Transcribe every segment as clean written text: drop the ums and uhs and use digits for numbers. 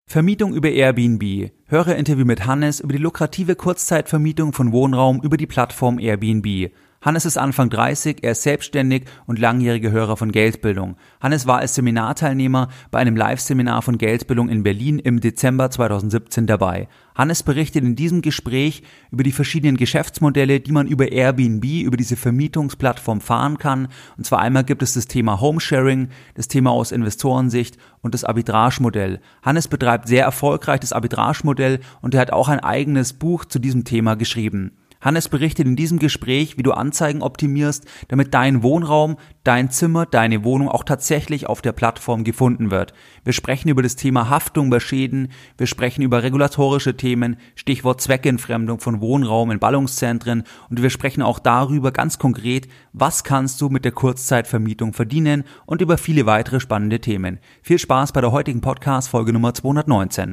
Vermietung über Airbnb. Höre Interview mit Hannes über die lukrative Kurzzeitvermietung von Wohnraum über die Plattform Airbnb. Hannes ist Anfang 30, er ist selbstständig und langjähriger Hörer von Geldbildung. Hannes war als Seminarteilnehmer bei einem Live-Seminar von Geldbildung in Berlin im Dezember 2017 dabei. Hannes berichtet in diesem Gespräch über die verschiedenen Geschäftsmodelle, die man über Airbnb, über diese Vermietungsplattform fahren kann. Und zwar einmal gibt es das Thema Homesharing, das Thema aus Investorensicht und das Arbitragemodell. Hannes betreibt sehr erfolgreich das Arbitragemodell und er hat auch ein eigenes Buch zu diesem Thema geschrieben. Hannes berichtet in diesem Gespräch, wie du Anzeigen optimierst, damit dein Wohnraum, dein Zimmer, deine Wohnung auch tatsächlich auf der Plattform gefunden wird. Wir sprechen über das Thema Haftung bei Schäden, wir sprechen über regulatorische Themen, Stichwort Zweckentfremdung von Wohnraum in Ballungszentren und wir sprechen auch darüber ganz konkret, was kannst du mit der Kurzzeitvermietung verdienen und über viele weitere spannende Themen. Viel Spaß bei der heutigen Podcast-Folge Nummer 219.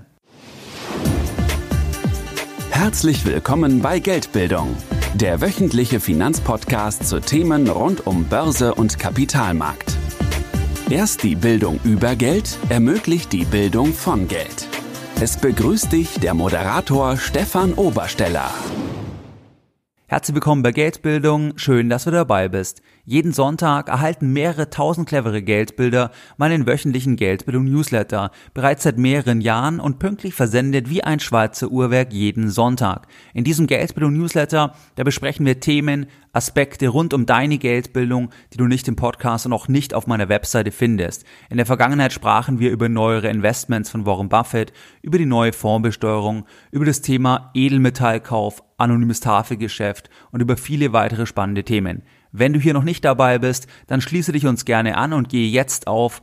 Herzlich willkommen bei Geldbildung, der wöchentliche Finanzpodcast zu Themen rund um Börse und Kapitalmarkt. Erst die Bildung über Geld ermöglicht die Bildung von Geld. Es begrüßt dich der Moderator Stefan Obersteller. Herzlich willkommen bei Geldbildung, schön, dass du dabei bist. Jeden Sonntag erhalten mehrere tausend clevere Geldbilder meinen wöchentlichen Geldbildung-Newsletter, bereits seit mehreren Jahren und pünktlich versendet wie ein Schweizer Uhrwerk jeden Sonntag. In diesem Geldbildung-Newsletter, da besprechen wir Themen, Aspekte rund um deine Geldbildung, die du nicht im Podcast und auch nicht auf meiner Webseite findest. In der Vergangenheit sprachen wir über neuere Investments von Warren Buffett, über die neue Fondsbesteuerung, über das Thema Edelmetallkauf, anonymes Tafelgeschäft und über viele weitere spannende Themen. Wenn du hier noch nicht dabei bist, dann schließe dich uns gerne an und gehe jetzt auf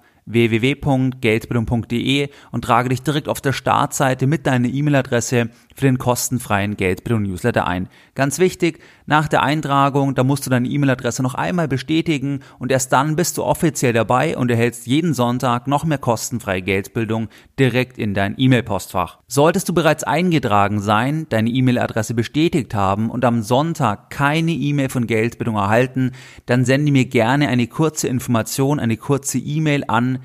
www.geldbildung.de und trage dich direkt auf der Startseite mit deiner E-Mail-Adresse für den kostenfreien Geldbildung-Newsletter ein. Ganz wichtig, nach der Eintragung, da musst du deine E-Mail-Adresse noch einmal bestätigen und erst dann bist du offiziell dabei und erhältst jeden Sonntag noch mehr kostenfreie Geldbildung direkt in dein E-Mail-Postfach. Solltest du bereits eingetragen sein, deine E-Mail-Adresse bestätigt haben und am Sonntag keine E-Mail von Geldbildung erhalten, dann sende mir gerne eine kurze Information, eine kurze E-Mail an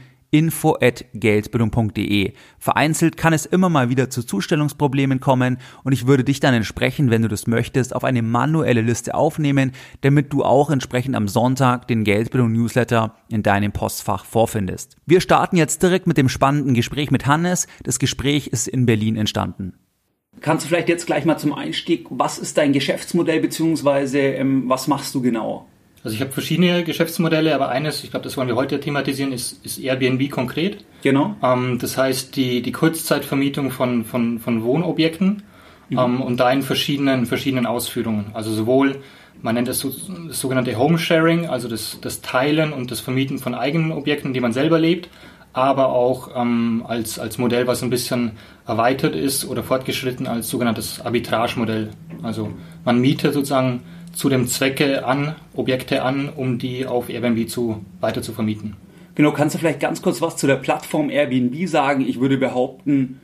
info@geldbildung.de. Vereinzelt kann es immer mal wieder zu Zustellungsproblemen kommen und ich würde dich dann entsprechend, wenn du das möchtest, auf eine manuelle Liste aufnehmen, damit du auch entsprechend am Sonntag den Geldbildung-Newsletter in deinem Postfach vorfindest. Wir starten jetzt direkt mit dem spannenden Gespräch mit Hannes. Das Gespräch ist in Berlin entstanden. Kannst du vielleicht jetzt gleich mal zum Einstieg, was ist dein Geschäftsmodell bzw. was machst du genau? Also ich habe verschiedene Geschäftsmodelle, aber eines, ich glaube, das wollen wir heute thematisieren, ist Airbnb konkret. Genau. Das heißt die Kurzzeitvermietung von Wohnobjekten und da in verschiedenen Ausführungen. Also sowohl, man nennt das sogenannte Homesharing, also das Teilen und das Vermieten von eigenen Objekten, die man selber lebt, aber auch als Modell, was ein bisschen erweitert ist oder fortgeschritten als sogenanntes Arbitragemodell. Also man mietet sozusagen zu dem Zwecke Objekte an, um die auf Airbnb weiter zu vermieten. Genau, kannst du vielleicht ganz kurz was zu der Plattform Airbnb sagen? Ich würde behaupten,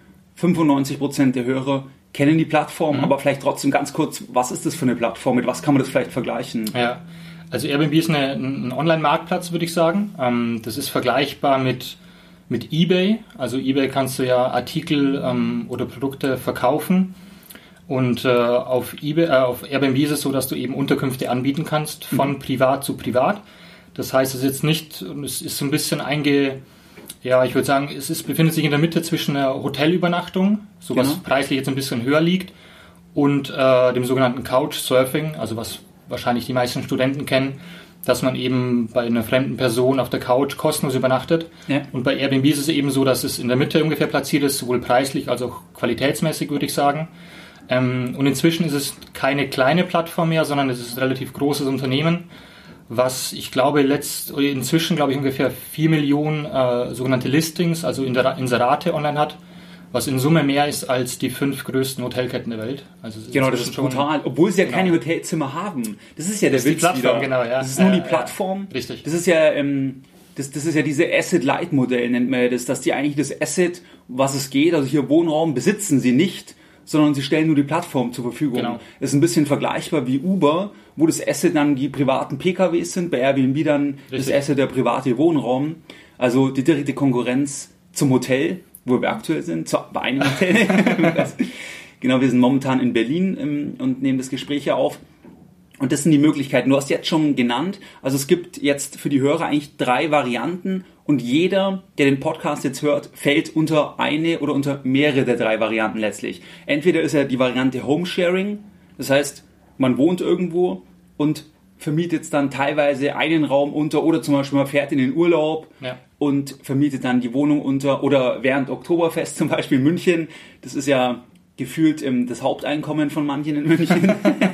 95% der Hörer kennen die Plattform, aber vielleicht trotzdem ganz kurz, was ist das für eine Plattform? Mit was kann man das vielleicht vergleichen? Ja, also Airbnb ist ein Online-Marktplatz, würde ich sagen. Das ist vergleichbar mit eBay. Also eBay kannst du ja Artikel oder Produkte verkaufen. Und auf Airbnb ist es so, dass du eben Unterkünfte anbieten kannst, von privat zu privat. Das heißt, es ist jetzt nicht, es ist so ein bisschen ich würde sagen, befindet sich in der Mitte zwischen einer Hotelübernachtung, so was preislich jetzt ein bisschen höher liegt, und dem sogenannten Couchsurfing, also was wahrscheinlich die meisten Studenten kennen, dass man eben bei einer fremden Person auf der Couch kostenlos übernachtet. Ja. Und bei Airbnb ist es eben so, dass es in der Mitte ungefähr platziert ist, sowohl preislich als auch qualitätsmäßig, würde ich sagen. Und inzwischen ist es keine kleine Plattform mehr, sondern es ist ein relativ großes Unternehmen, was ich glaube inzwischen ungefähr 4 Millionen sogenannte Listings, also Inserate online hat, was in Summe mehr ist als die 5 größten Hotelketten der Welt. Also genau, das ist brutal, obwohl sie ja keine Hotelzimmer haben. Das ist ja der Witz wieder. Genau, ja. Das ist nur die Plattform. Richtig. Das ist ja das ist ja diese Asset-Light-Modell, nennt man das, dass die eigentlich das Asset, was es geht, also hier Wohnraum, besitzen sie nicht, sondern sie stellen nur die Plattform zur Verfügung. Genau. Das ist ein bisschen vergleichbar wie Uber, wo das Asset dann die privaten PKWs sind, bei Airbnb dann das Asset der private Wohnraum. Also die direkte Konkurrenz zum Hotel wo wir aktuell sind, bei einem Hotel. Genau, wir sind momentan in Berlin und nehmen das Gespräch hier auf. Und das sind die Möglichkeiten. Du hast jetzt schon genannt, also es gibt jetzt für die Hörer eigentlich 3 Varianten und jeder, der den Podcast jetzt hört, fällt unter eine oder unter mehrere der 3 Varianten letztlich. Entweder ist ja die Variante Homesharing, das heißt, man wohnt irgendwo und vermietet dann teilweise einen Raum unter oder zum Beispiel man fährt in den Urlaub und vermietet dann die Wohnung unter oder während Oktoberfest zum Beispiel in München, das ist ja gefühlt das Haupteinkommen von manchen in München.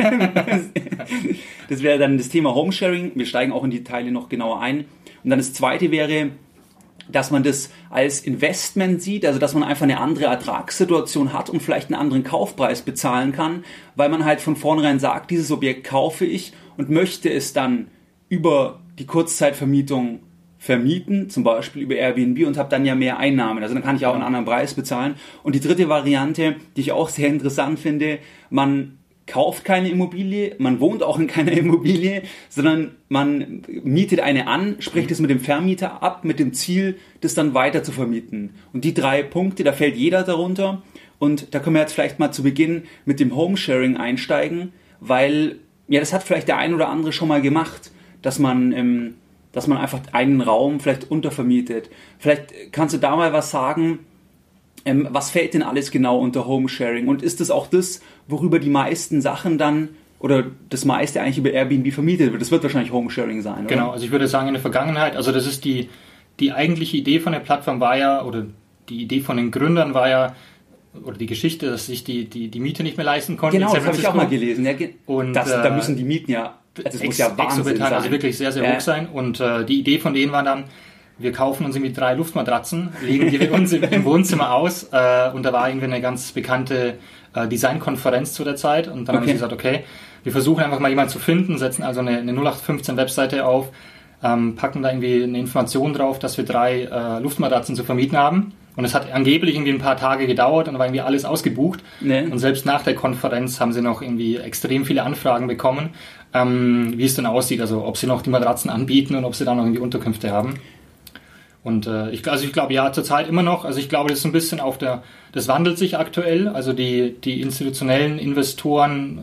Das wäre dann das Thema Homesharing. Wir steigen auch in die Teile noch genauer ein. Und dann das zweite wäre, dass man das als Investment sieht, also dass man einfach eine andere Ertragssituation hat und vielleicht einen anderen Kaufpreis bezahlen kann, weil man halt von vornherein sagt, dieses Objekt kaufe ich und möchte es dann über die Kurzzeitvermietung vermieten, zum Beispiel über Airbnb und habe dann ja mehr Einnahmen. Also dann kann ich auch einen anderen Preis bezahlen. Und die dritte Variante, die ich auch sehr interessant finde, man kauft keine Immobilie, man wohnt auch in keiner Immobilie, sondern man mietet eine an, spricht es mit dem Vermieter ab, mit dem Ziel, das dann weiter zu vermieten. Und die 3 Punkte, da fällt jeder darunter. Und da können wir jetzt vielleicht mal zu Beginn mit dem Homesharing einsteigen, weil, ja, das hat vielleicht der ein oder andere schon mal gemacht, dass man einfach einen Raum vielleicht untervermietet. Vielleicht kannst du da mal was sagen, was fällt denn alles genau unter Homesharing? Und ist das auch das, worüber die meisten Sachen dann oder das meiste eigentlich über Airbnb vermietet wird? Das wird wahrscheinlich Homesharing sein, oder? Genau, also ich würde sagen in der Vergangenheit, also das ist die eigentliche Idee von der Plattform war ja, oder die Idee von den Gründern war ja, oder die Geschichte, dass sich die Miete nicht mehr leisten konnten. Genau, das habe ich auch mal gelesen. Ja, und da müssen die Mieten ja, das muss ja Wahnsinn sein. Also wirklich sehr, sehr hoch sein. Und die Idee von denen war dann, wir kaufen uns irgendwie 3 Luftmatratzen, legen die bei uns im Wohnzimmer aus. Und da war irgendwie eine ganz bekannte Designkonferenz zu der Zeit. Und dann haben sie gesagt, okay, wir versuchen einfach mal jemanden zu finden, setzen also eine 0815-Webseite auf, packen da irgendwie eine Information drauf, dass wir 3 Luftmatratzen zu vermieten haben. Und es hat angeblich irgendwie ein paar Tage gedauert und dann war irgendwie alles ausgebucht. Nee. Und selbst nach der Konferenz haben sie noch irgendwie extrem viele Anfragen bekommen, wie es denn aussieht, also ob sie noch die Matratzen anbieten und ob sie da noch irgendwie Unterkünfte haben. Und ich glaube, ja, zurzeit immer noch. Also ich glaube, das ist ein bisschen das wandelt sich aktuell. Also die institutionellen Investoren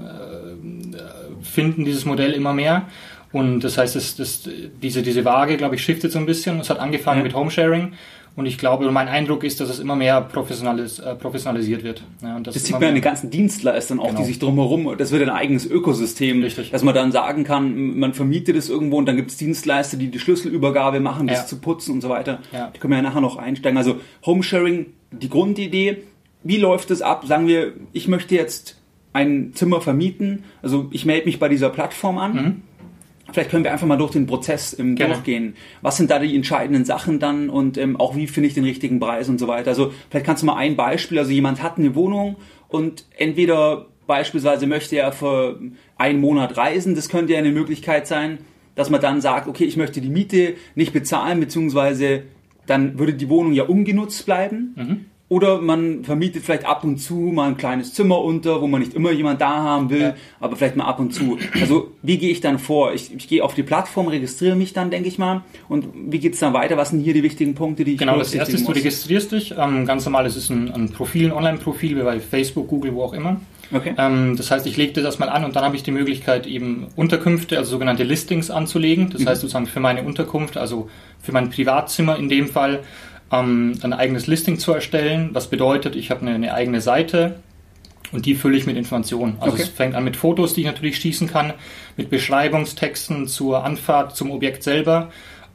finden dieses Modell immer mehr. Und das heißt, diese Waage, glaube ich, shiftet so ein bisschen. Es hat angefangen mit Homesharing. Und ich glaube, mein Eindruck ist, dass es immer mehr professionalisiert wird. Ja, und das sieht man an den ganzen Dienstleistern auch, die sich drumherum, das wird ein eigenes Ökosystem, dass man dann sagen kann, man vermietet es irgendwo und dann gibt es Dienstleister, die Schlüsselübergabe machen, das zu putzen und so weiter. Ja. Die können wir ja nachher noch einsteigen. Also Homesharing, die Grundidee, wie läuft es ab? Sagen wir, ich möchte jetzt ein Zimmer vermieten, also ich melde mich bei dieser Plattform an. Mhm. Vielleicht können wir einfach mal durch den Prozess durchgehen. Was sind da die entscheidenden Sachen dann und auch wie finde ich den richtigen Preis und so weiter. Also vielleicht kannst du mal ein Beispiel, also jemand hat eine Wohnung und entweder beispielsweise möchte er für einen Monat reisen, das könnte ja eine Möglichkeit sein, dass man dann sagt, okay, ich möchte die Miete nicht bezahlen, beziehungsweise dann würde die Wohnung ja ungenutzt bleiben. Mhm. Oder man vermietet vielleicht ab und zu mal ein kleines Zimmer unter, wo man nicht immer jemand da haben will, aber vielleicht mal ab und zu. Also wie gehe ich dann vor? Ich gehe auf die Plattform, registriere mich dann, denke ich mal. Und wie geht es dann weiter? Was sind hier die wichtigen Punkte, die ich berücksichtigen muss? Genau, das erste ist, du registrierst dich. Ganz normal, es ist ein Profil, ein Online-Profil, wie bei Facebook, Google, wo auch immer. Okay. Das heißt, ich lege das mal an und dann habe ich die Möglichkeit, eben Unterkünfte, also sogenannte Listings anzulegen. Das heißt sozusagen für meine Unterkunft, also für mein Privatzimmer in dem Fall, ein eigenes Listing zu erstellen. Was bedeutet, ich habe eine eigene Seite und die fülle ich mit Informationen. Also es fängt an mit Fotos, die ich natürlich schießen kann, mit Beschreibungstexten zur Anfahrt, zum Objekt selber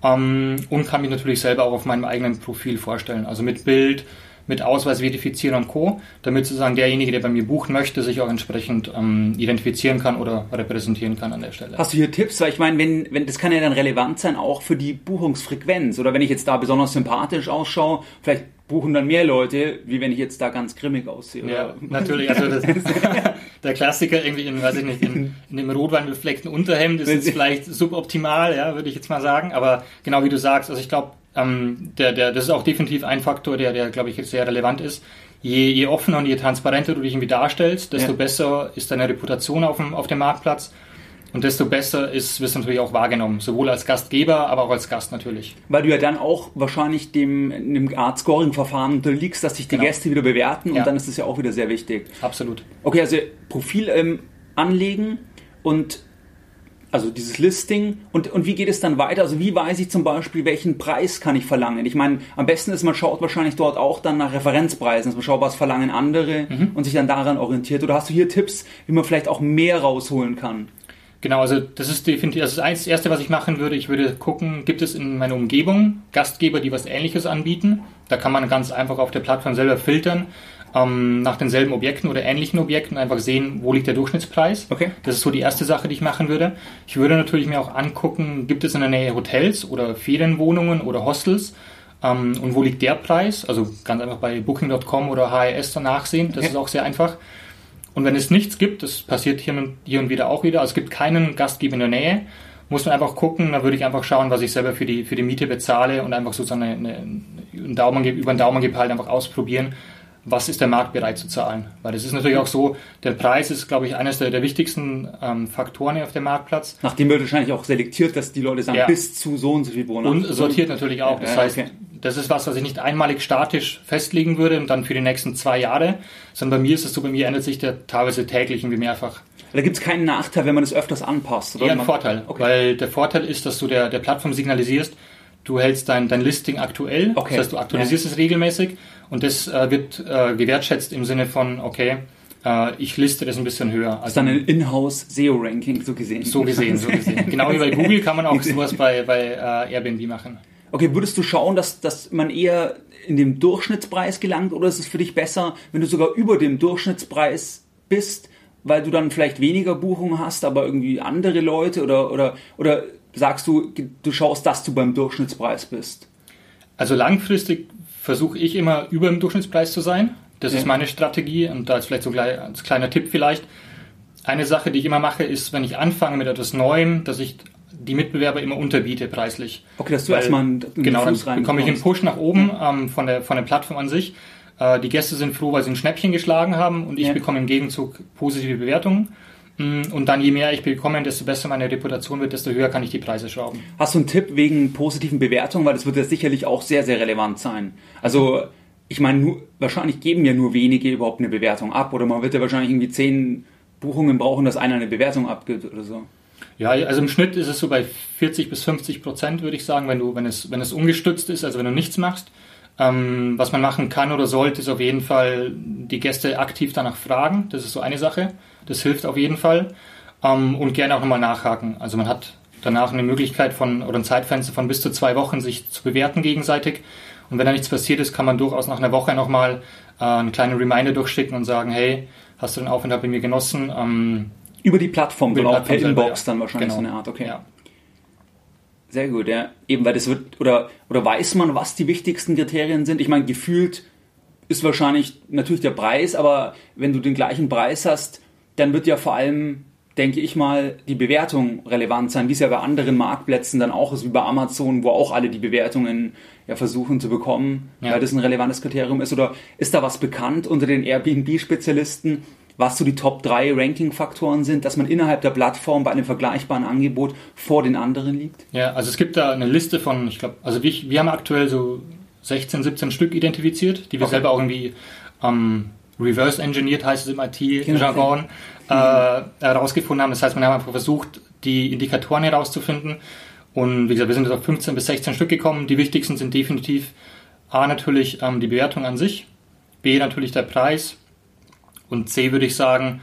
und kann mich natürlich selber auch auf meinem eigenen Profil vorstellen. Also mit Bild, mit Ausweis verifizieren und Co., damit sozusagen derjenige, der bei mir buchen möchte, sich auch entsprechend identifizieren kann oder repräsentieren kann an der Stelle. Hast du hier Tipps? Weil ich meine, wenn das kann ja dann relevant sein, auch für die Buchungsfrequenz. Oder wenn ich jetzt da besonders sympathisch ausschaue, vielleicht buchen dann mehr Leute, wie wenn ich jetzt da ganz grimmig aussehe. Oder? Ja, natürlich. Also der Klassiker irgendwie in dem rotweinbefleckten Unterhemd ist jetzt vielleicht suboptimal, ja, würde ich jetzt mal sagen. Aber genau wie du sagst, also ich glaube, das ist auch definitiv ein Faktor, der glaube ich, jetzt sehr relevant ist. Je offener und je transparenter du dich irgendwie darstellst, desto besser ist deine Reputation auf dem Marktplatz. Und desto besser wirst du natürlich auch wahrgenommen, sowohl als Gastgeber, aber auch als Gast natürlich. Weil du ja dann auch wahrscheinlich einem Art Scoring-Verfahren unterliegst, dass sich die Gäste wieder bewerten und dann ist das ja auch wieder sehr wichtig. Absolut. Okay, also Profil anlegen und also dieses Listing und wie geht es dann weiter? Also wie weiß ich zum Beispiel, welchen Preis kann ich verlangen? Ich meine, am besten ist, man schaut wahrscheinlich dort auch dann nach Referenzpreisen, dass man schaut, was verlangen andere und sich dann daran orientiert. Oder hast du hier Tipps, wie man vielleicht auch mehr rausholen kann? Genau, also das ist definitiv das Erste, was ich machen würde. Ich würde gucken, gibt es in meiner Umgebung Gastgeber, die was Ähnliches anbieten? Da kann man ganz einfach auf der Plattform selber filtern, nach denselben Objekten oder ähnlichen Objekten, einfach sehen, wo liegt der Durchschnittspreis. Okay. Das ist so die erste Sache, die ich machen würde. Ich würde natürlich mir auch angucken, gibt es in der Nähe Hotels oder Ferienwohnungen oder Hostels und wo liegt der Preis? Also ganz einfach bei Booking.com oder HRS dann nachsehen, das ist auch sehr einfach. Und wenn es nichts gibt, das passiert hier und wieder auch wieder, also es gibt keinen Gastgeber in der Nähe, muss man einfach gucken, da würde ich einfach schauen, was ich selber für die Miete bezahle und einfach sozusagen über einen Daumen gepeilt einfach ausprobieren, was ist der Markt bereit zu zahlen. Weil das ist natürlich auch so, der Preis ist, glaube ich, eines der wichtigsten Faktoren auf dem Marktplatz. Nachdem wird wahrscheinlich auch selektiert, dass die Leute sagen, bis zu so und so viel Wohnungen. Und sortiert natürlich auch. Das heißt, das ist was ich nicht einmalig statisch festlegen würde und dann für die nächsten 2 Jahre, sondern bei mir ist es so, bei mir ändert sich der teilweise täglich irgendwie mehrfach. Da gibt es keinen Nachteil, wenn man das öfters anpasst, oder? Eher ein Vorteil, weil der Vorteil ist, dass du der Plattform signalisierst, du hältst dein Listing aktuell, das heißt, du aktualisierst es regelmäßig und das wird gewertschätzt im Sinne von, ich liste das ein bisschen höher. Das ist dann ein Inhouse-SEO-Ranking, so gesehen. So gesehen. Genau wie bei Google kann man auch sowas bei Airbnb machen. Okay, würdest du schauen, dass man eher in dem Durchschnittspreis gelangt oder ist es für dich besser, wenn du sogar über dem Durchschnittspreis bist, weil du dann vielleicht weniger Buchungen hast, aber irgendwie andere Leute oder sagst du schaust, dass du beim Durchschnittspreis bist? Also langfristig versuche ich immer über dem Durchschnittspreis zu sein. Das ist meine Strategie und da ist vielleicht so als kleiner Tipp vielleicht. Eine Sache, die ich immer mache, ist, wenn ich anfange mit etwas Neuem, dass ich die Mitbewerber immer unterbiete preislich. Okay, dass du erstmal einen Fuß rein bekomme ich einen Push nach oben von der Plattform an sich. Die Gäste sind froh, weil sie ein Schnäppchen geschlagen haben und ich bekomme im Gegenzug positive Bewertungen. Und dann je mehr ich bekomme, desto besser meine Reputation wird, desto höher kann ich die Preise schrauben. Hast du einen Tipp wegen positiven Bewertungen? Weil das wird ja sicherlich auch sehr, sehr relevant sein. Also ich meine, wahrscheinlich geben ja nur wenige überhaupt eine Bewertung ab oder man wird ja wahrscheinlich irgendwie 10 Buchungen brauchen, dass einer eine Bewertung abgibt oder so. Ja, also im Schnitt ist es so bei 40-50%, würde ich sagen, wenn es ungestützt ist, also wenn du nichts machst. Was man machen kann oder sollte, ist auf jeden Fall die Gäste aktiv danach fragen. Das ist so eine Sache. Das hilft auf jeden Fall. Und gerne auch nochmal nachhaken. Also man hat danach eine Möglichkeit oder ein Zeitfenster von bis zu 2 Wochen, sich zu bewerten gegenseitig. Und wenn da nichts passiert ist, kann man durchaus nach einer Woche nochmal einen kleinen Reminder durchschicken und sagen, hey, hast du den Aufenthalt bei mir genossen? Über die Plattform, genau, per Inbox dann wahrscheinlich genau. So eine Art, okay. Ja. Sehr gut, ja. Eben, weil das wird, oder weiß man, was die wichtigsten Kriterien sind? Ich meine, gefühlt ist wahrscheinlich natürlich der Preis, aber wenn du den gleichen Preis hast, dann wird ja vor allem, denke ich mal, die Bewertung relevant sein, wie es ja bei anderen Marktplätzen dann auch ist, wie bei Amazon, wo auch alle die Bewertungen ja versuchen zu bekommen, weil das ein relevantes Kriterium ist. Oder ist da was bekannt unter den Airbnb-Spezialisten, was so die Top 3 Ranking-Faktoren sind, dass man innerhalb der Plattform bei einem vergleichbaren Angebot vor den anderen liegt? Ja, also es gibt da eine Liste von, ich glaube, also wir haben aktuell so 16, 17 Stück identifiziert, die wir selber auch irgendwie reverse-engineert, heißt es im IT-Jargon, herausgefunden haben. Das heißt, wir haben einfach versucht, die Indikatoren herauszufinden. Und wie gesagt, wir sind jetzt auf 15 bis 16 Stück gekommen. Die wichtigsten sind definitiv A, natürlich die Bewertung an sich, B, natürlich der Preis und C, würde ich sagen,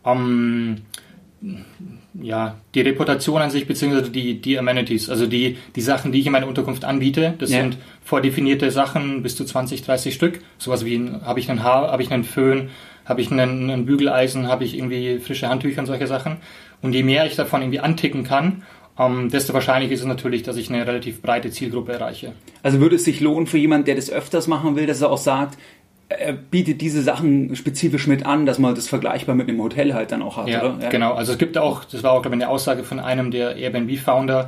die Reputation an sich, beziehungsweise die Amenities, also die Sachen, die ich in meiner Unterkunft anbiete. Das sind vordefinierte Sachen, bis zu 20, 30 Stück. Sowas wie, habe ich einen Föhn, habe ich einen Bügeleisen, habe ich irgendwie frische Handtücher und solche Sachen. Und je mehr ich davon irgendwie anticken kann, desto wahrscheinlich ist es natürlich, dass ich eine relativ breite Zielgruppe erreiche. Also würde es sich lohnen für jemanden, der das öfters machen will, dass er auch sagt, er bietet diese Sachen spezifisch mit an, dass man das vergleichbar mit einem Hotel halt dann auch hat, oder? Ja, genau. Also es gibt auch, das war auch, glaube ich, eine Aussage von einem der Airbnb-Founder,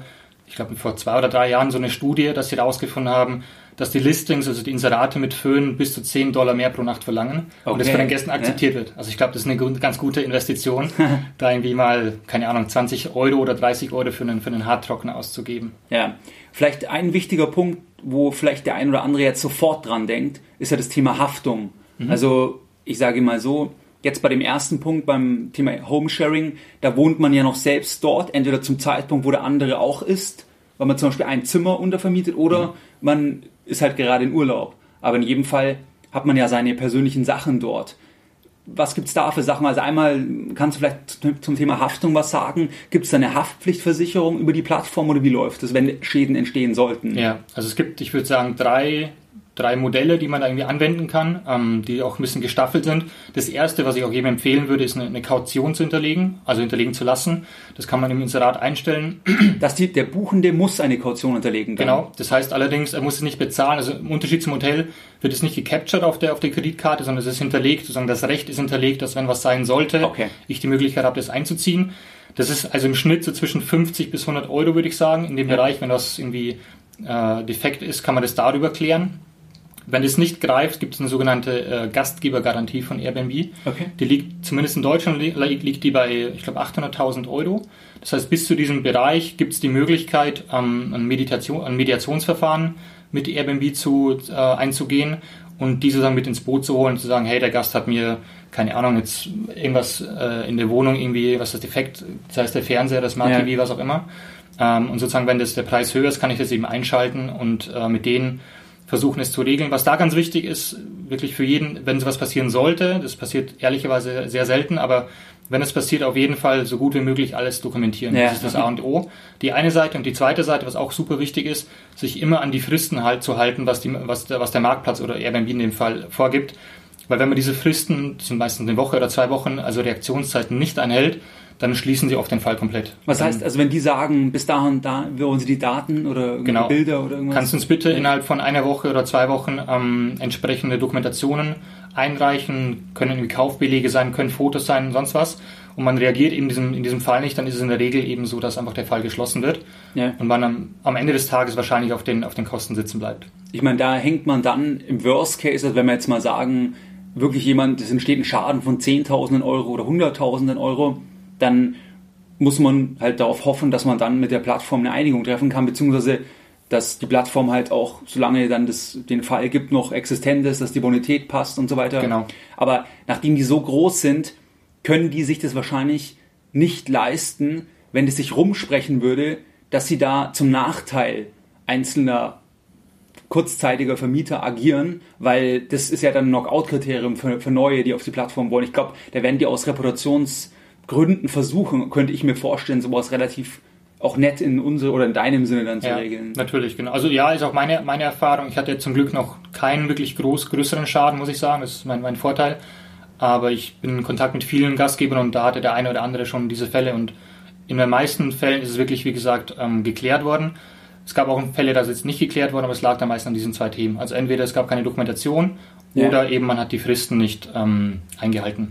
ich glaube vor 2 oder 3 Jahren so eine Studie, dass sie herausgefunden haben, dass die Listings, also die Inserate mit Föhn bis zu $10 mehr pro Nacht verlangen und das von den Gästen akzeptiert wird. Also ich glaube, das ist eine ganz gute Investition, da irgendwie mal, keine Ahnung, 20 € oder 30 € für einen Haartrockner auszugeben. Ja, vielleicht ein wichtiger Punkt, wo vielleicht der ein oder andere jetzt sofort dran denkt, ist ja das Thema Haftung. Also ich sage mal so, jetzt bei dem ersten Punkt, beim Thema Homesharing, da wohnt man ja noch selbst dort, entweder zum Zeitpunkt, wo der andere auch ist, weil man zum Beispiel ein Zimmer untervermietet oder man ist halt gerade in Urlaub. Aber in jedem Fall hat man ja seine persönlichen Sachen dort. Was gibt es da für Sachen? Also einmal kannst du vielleicht zum Thema Haftung was sagen. Gibt es da eine Haftpflichtversicherung über die Plattform oder wie läuft das, wenn Schäden entstehen sollten? Ja, also es gibt, ich würde sagen, drei Modelle, die man da irgendwie anwenden kann, die auch ein bisschen gestaffelt sind. Das erste, was ich auch jedem empfehlen würde, ist eine Kaution zu hinterlegen, also hinterlegen zu lassen. Das kann man im Inserat einstellen. Der Buchende muss eine Kaution hinterlegen. Dann. Genau, das heißt allerdings, er muss es nicht bezahlen. Also im Unterschied zum Hotel wird es nicht gecaptured auf der Kreditkarte, sondern es ist hinterlegt, sozusagen das Recht ist hinterlegt, dass wenn was sein sollte, ich die Möglichkeit habe, das einzuziehen. Das ist also im Schnitt so zwischen 50 bis 100 €, würde ich sagen, in dem Bereich. Wenn das irgendwie defekt ist, kann man das darüber klären. Wenn es nicht greift, gibt es eine sogenannte Gastgebergarantie von Airbnb. Okay. Die liegt, zumindest in Deutschland, liegt die bei, ich glaube, 800.000 €. Das heißt, bis zu diesem Bereich gibt es die Möglichkeit, ein Mediationsverfahren mit Airbnb einzugehen und diese dann mit ins Boot zu holen und zu sagen, hey, der Gast hat mir, keine Ahnung, jetzt irgendwas in der Wohnung irgendwie, was ist defekt, das heißt der Fernseher, das Smart TV, was auch immer. Und sozusagen, wenn der Preis höher ist, kann ich das eben einschalten und mit denen versuchen es zu regeln. Was da ganz wichtig ist, wirklich für jeden, wenn sowas passieren sollte, das passiert ehrlicherweise sehr selten, aber wenn es passiert, auf jeden Fall so gut wie möglich alles dokumentieren. Ja. Das ist das A und O. Die eine Seite und die zweite Seite, was auch super wichtig ist, sich immer an die Fristen zu halten, was der Marktplatz oder Airbnb in dem Fall vorgibt. Weil wenn man diese Fristen, das sind meistens eine Woche oder 2 Wochen, also Reaktionszeiten nicht einhält, dann schließen sie oft den Fall komplett. Was heißt, also wenn die sagen, bis da und da wollen sie die Daten oder Bilder oder irgendwas? Kannst du uns bitte innerhalb von 1 Woche oder 2 Wochen entsprechende Dokumentationen einreichen, können irgendwie Kaufbelege sein, können Fotos sein, sonst was. Und man reagiert in diesem Fall nicht, dann ist es in der Regel eben so, dass einfach der Fall geschlossen wird. Ja. Und man am Ende des Tages wahrscheinlich auf den Kosten sitzen bleibt. Ich meine, da hängt man dann im Worst Case, also wenn wir jetzt mal sagen, wirklich es entsteht ein Schaden von 10.000 € oder 100.000 €, dann muss man halt darauf hoffen, dass man dann mit der Plattform eine Einigung treffen kann, beziehungsweise dass die Plattform halt auch, solange dann den Fall gibt, noch existent ist, dass die Bonität passt und so weiter. Genau. Aber nachdem die so groß sind, können die sich das wahrscheinlich nicht leisten, wenn es sich rumsprechen würde, dass sie da zum Nachteil einzelner kurzzeitiger Vermieter agieren, weil das ist ja dann ein Knockout-Kriterium für Neue, die auf die Plattform wollen. Ich glaube, da werden die aus Reputationsgründen versuchen, könnte ich mir vorstellen, sowas relativ auch nett in deinem Sinne dann zu regeln. Natürlich, genau. Also ja, ist auch meine Erfahrung. Ich hatte zum Glück noch keinen wirklich größeren Schaden, muss ich sagen. Das ist mein Vorteil. Aber ich bin in Kontakt mit vielen Gastgebern und da hatte der eine oder andere schon diese Fälle und in den meisten Fällen ist es wirklich, wie gesagt, geklärt worden. Es gab auch Fälle, da ist jetzt nicht geklärt worden, aber es lag dann meist an diesen 2 Themen. Also entweder es gab keine Dokumentation oder eben man hat die Fristen nicht eingehalten.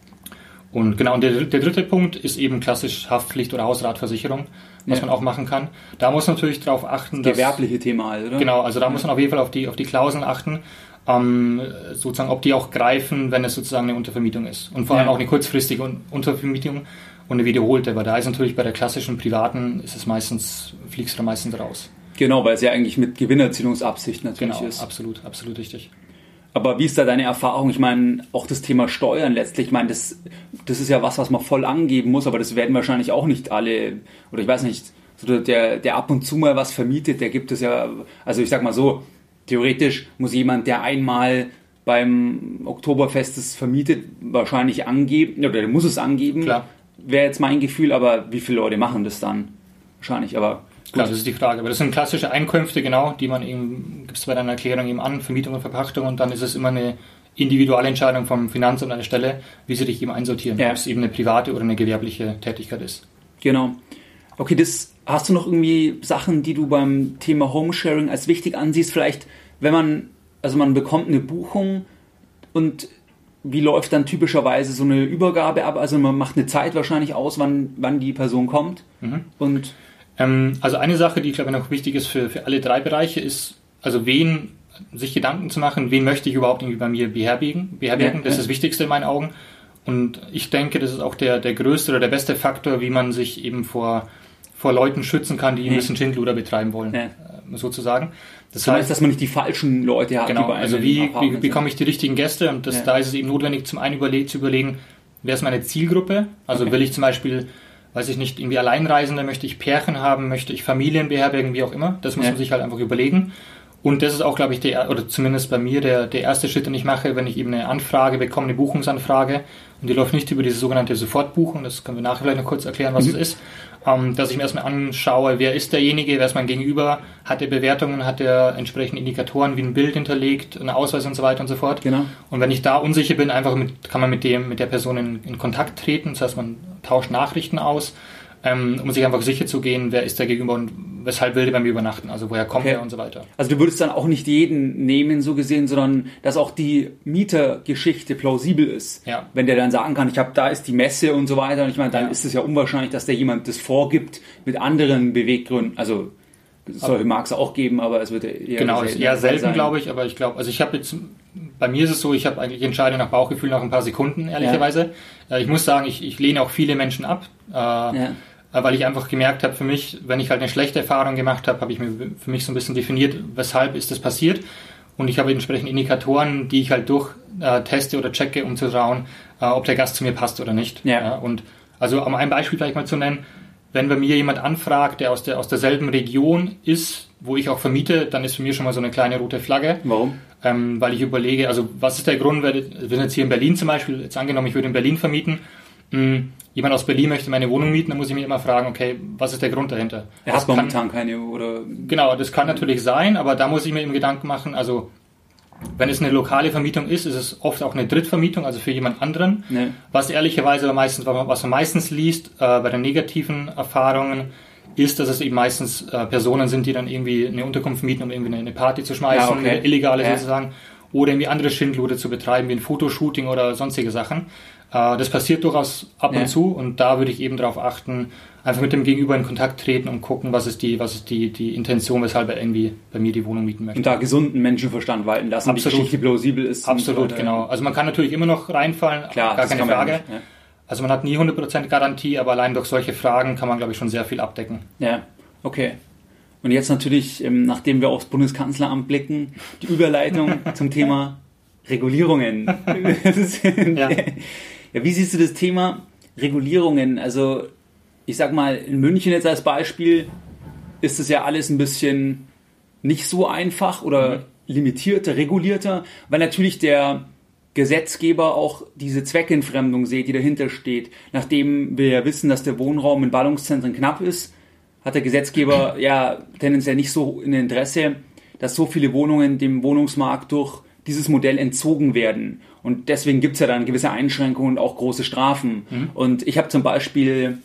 Und genau, und der dritte Punkt ist eben klassisch Haftpflicht oder Hausratversicherung, was man auch machen kann. Da muss man natürlich darauf achten, dass... Gewerbliche Thema halt, oder? Genau, also da muss man auf jeden Fall auf die Klauseln achten, sozusagen, ob die auch greifen, wenn es sozusagen eine Untervermietung ist. Und vor allem auch eine kurzfristige Untervermietung und eine wiederholte, weil da ist natürlich bei der klassischen privaten, fliegst du da meistens raus. Genau, weil es ja eigentlich mit Gewinnerzielungsabsicht natürlich ist. Absolut richtig. Aber wie ist da deine Erfahrung? Ich meine, auch das Thema Steuern letztlich, ich meine, das ist ja was man voll angeben muss, aber das werden wahrscheinlich auch nicht alle, oder ich weiß nicht, so der ab und zu mal was vermietet, der gibt es ja, also ich sag mal so, theoretisch muss jemand, der einmal beim Oktoberfest es vermietet, wahrscheinlich angeben, oder der muss es angeben. Klar. Wäre jetzt mein Gefühl, aber wie viele Leute machen das dann? Wahrscheinlich, aber... Klar, das ist die Frage. Aber das sind klassische Einkünfte, genau, die man eben, gibt es bei deiner Erklärung eben an, Vermietung und Verpachtung, und dann ist es immer eine individuelle Entscheidung vom Finanzamt an der Stelle, wie sie dich eben einsortieren, ob es eben eine private oder eine gewerbliche Tätigkeit ist. Genau. Okay, hast du noch irgendwie Sachen, die du beim Thema Homesharing als wichtig ansiehst? Vielleicht, wenn man bekommt eine Buchung und wie läuft dann typischerweise so eine Übergabe ab? Also man macht eine Zeit wahrscheinlich aus, wann die Person kommt und... Also eine Sache, die, glaube ich, noch wichtig ist für alle 3 Bereiche, ist, also sich Gedanken zu machen, wen möchte ich überhaupt irgendwie bei mir beherbergen. Das ist das Wichtigste in meinen Augen. Und ich denke, das ist auch der größte oder der beste Faktor, wie man sich eben vor Leuten schützen kann, die ein bisschen Schindluder betreiben wollen, sozusagen. Das heißt, dass man nicht die falschen Leute hat. Genau, also wie bekomme ich die richtigen Gäste? Und da ist es eben notwendig, zum einen zu überlegen, wer ist meine Zielgruppe? Also will ich zum Beispiel, weiß ich nicht, irgendwie Alleinreisende, möchte ich Pärchen haben, möchte ich Familien beherbergen, wie auch immer. Das muss man sich halt einfach überlegen. Und das ist auch, glaube ich, oder zumindest bei mir der erste Schritt, den ich mache, wenn ich eben eine Anfrage bekomme, eine Buchungsanfrage, und die läuft nicht über diese sogenannte Sofortbuchung, das können wir nachher vielleicht noch kurz erklären, was es ist, dass ich mir erstmal anschaue, wer ist derjenige, wer ist mein Gegenüber, hat er Bewertungen, hat er entsprechende Indikatoren wie ein Bild hinterlegt, einen Ausweis und so weiter und so fort. Genau. Und wenn ich da unsicher bin, kann man mit der Person in Kontakt treten, das heißt, man tauscht Nachrichten aus, um sich einfach sicher zu gehen, wer ist der Gegenüber und weshalb will der bei mir übernachten, also woher kommt er und so weiter. Also du würdest dann auch nicht jeden nehmen, so gesehen, sondern dass auch die Mietergeschichte plausibel ist. Ja. Wenn der dann sagen kann, da ist die Messe und so weiter, und ich meine, dann ist es ja unwahrscheinlich, dass der jemand das vorgibt mit anderen Beweggründen, also mag es auch geben, aber es wird eher selten, glaube ich, aber ich glaube, also bei mir ist es so, ich habe eigentlich Entscheidungen nach Bauchgefühl nach ein paar Sekunden, ehrlicherweise. Ich muss sagen, ich lehne auch viele Menschen ab, weil ich einfach gemerkt habe, für mich, wenn ich halt eine schlechte Erfahrung gemacht habe, habe ich mir für mich so ein bisschen definiert, weshalb ist das passiert. Und ich habe entsprechende Indikatoren, die ich halt teste oder checke, um zu schauen, ob der Gast zu mir passt oder nicht. Ja. Und also um ein Beispiel vielleicht mal zu nennen, wenn bei mir jemand anfragt, der aus derselben Region ist, wo ich auch vermiete, dann ist für mich schon mal so eine kleine rote Flagge. Warum? Weil ich überlege, also was ist der Grund, wir sind jetzt hier in Berlin zum Beispiel, jetzt angenommen, ich würde in Berlin vermieten, jemand aus Berlin möchte meine Wohnung mieten, dann muss ich mich immer fragen, okay, was ist der Grund dahinter? Er hat momentan keine, oder? Genau, das kann natürlich sein, aber da muss ich mir eben Gedanken machen, also wenn es eine lokale Vermietung ist es oft auch eine Drittvermietung, also für jemand anderen. Nee. Was ehrlicherweise was man meistens liest bei den negativen Erfahrungen, ist, dass es eben meistens Personen sind, die dann irgendwie eine Unterkunft mieten, um irgendwie eine Party zu schmeißen, eine illegale sozusagen, oder irgendwie andere Schindluder zu betreiben, wie ein Fotoshooting oder sonstige Sachen. Das passiert durchaus ab und zu, und da würde ich eben darauf achten, einfach mit dem Gegenüber in Kontakt treten und gucken, was ist die Intention, weshalb er irgendwie bei mir die Wohnung mieten möchte. Und da gesunden Menschenverstand walten lassen, absolut, die Geschichte plausibel ist. Absolut, genau. Also man kann natürlich immer noch reinfallen, klar, gar keine Frage. Nicht, ja. Also man hat nie 100% Garantie, aber allein durch solche Fragen kann man, glaube ich, schon sehr viel abdecken. Ja, okay. Und jetzt natürlich, nachdem wir aufs Bundeskanzleramt blicken, die Überleitung zum Thema Regulierungen. Ja, wie siehst du das Thema Regulierungen? Also ich sag mal, in München jetzt als Beispiel ist es ja alles ein bisschen nicht so einfach oder limitierter, regulierter, weil natürlich der Gesetzgeber auch diese Zweckentfremdung sieht, die dahinter steht. Nachdem wir ja wissen, dass der Wohnraum in Ballungszentren knapp ist, hat der Gesetzgeber ja tendenziell nicht so ein Interesse, dass so viele Wohnungen dem Wohnungsmarkt durch dieses Modell entzogen werden. Und deswegen gibt es ja dann gewisse Einschränkungen und auch große Strafen. Und ich habe zum Beispiel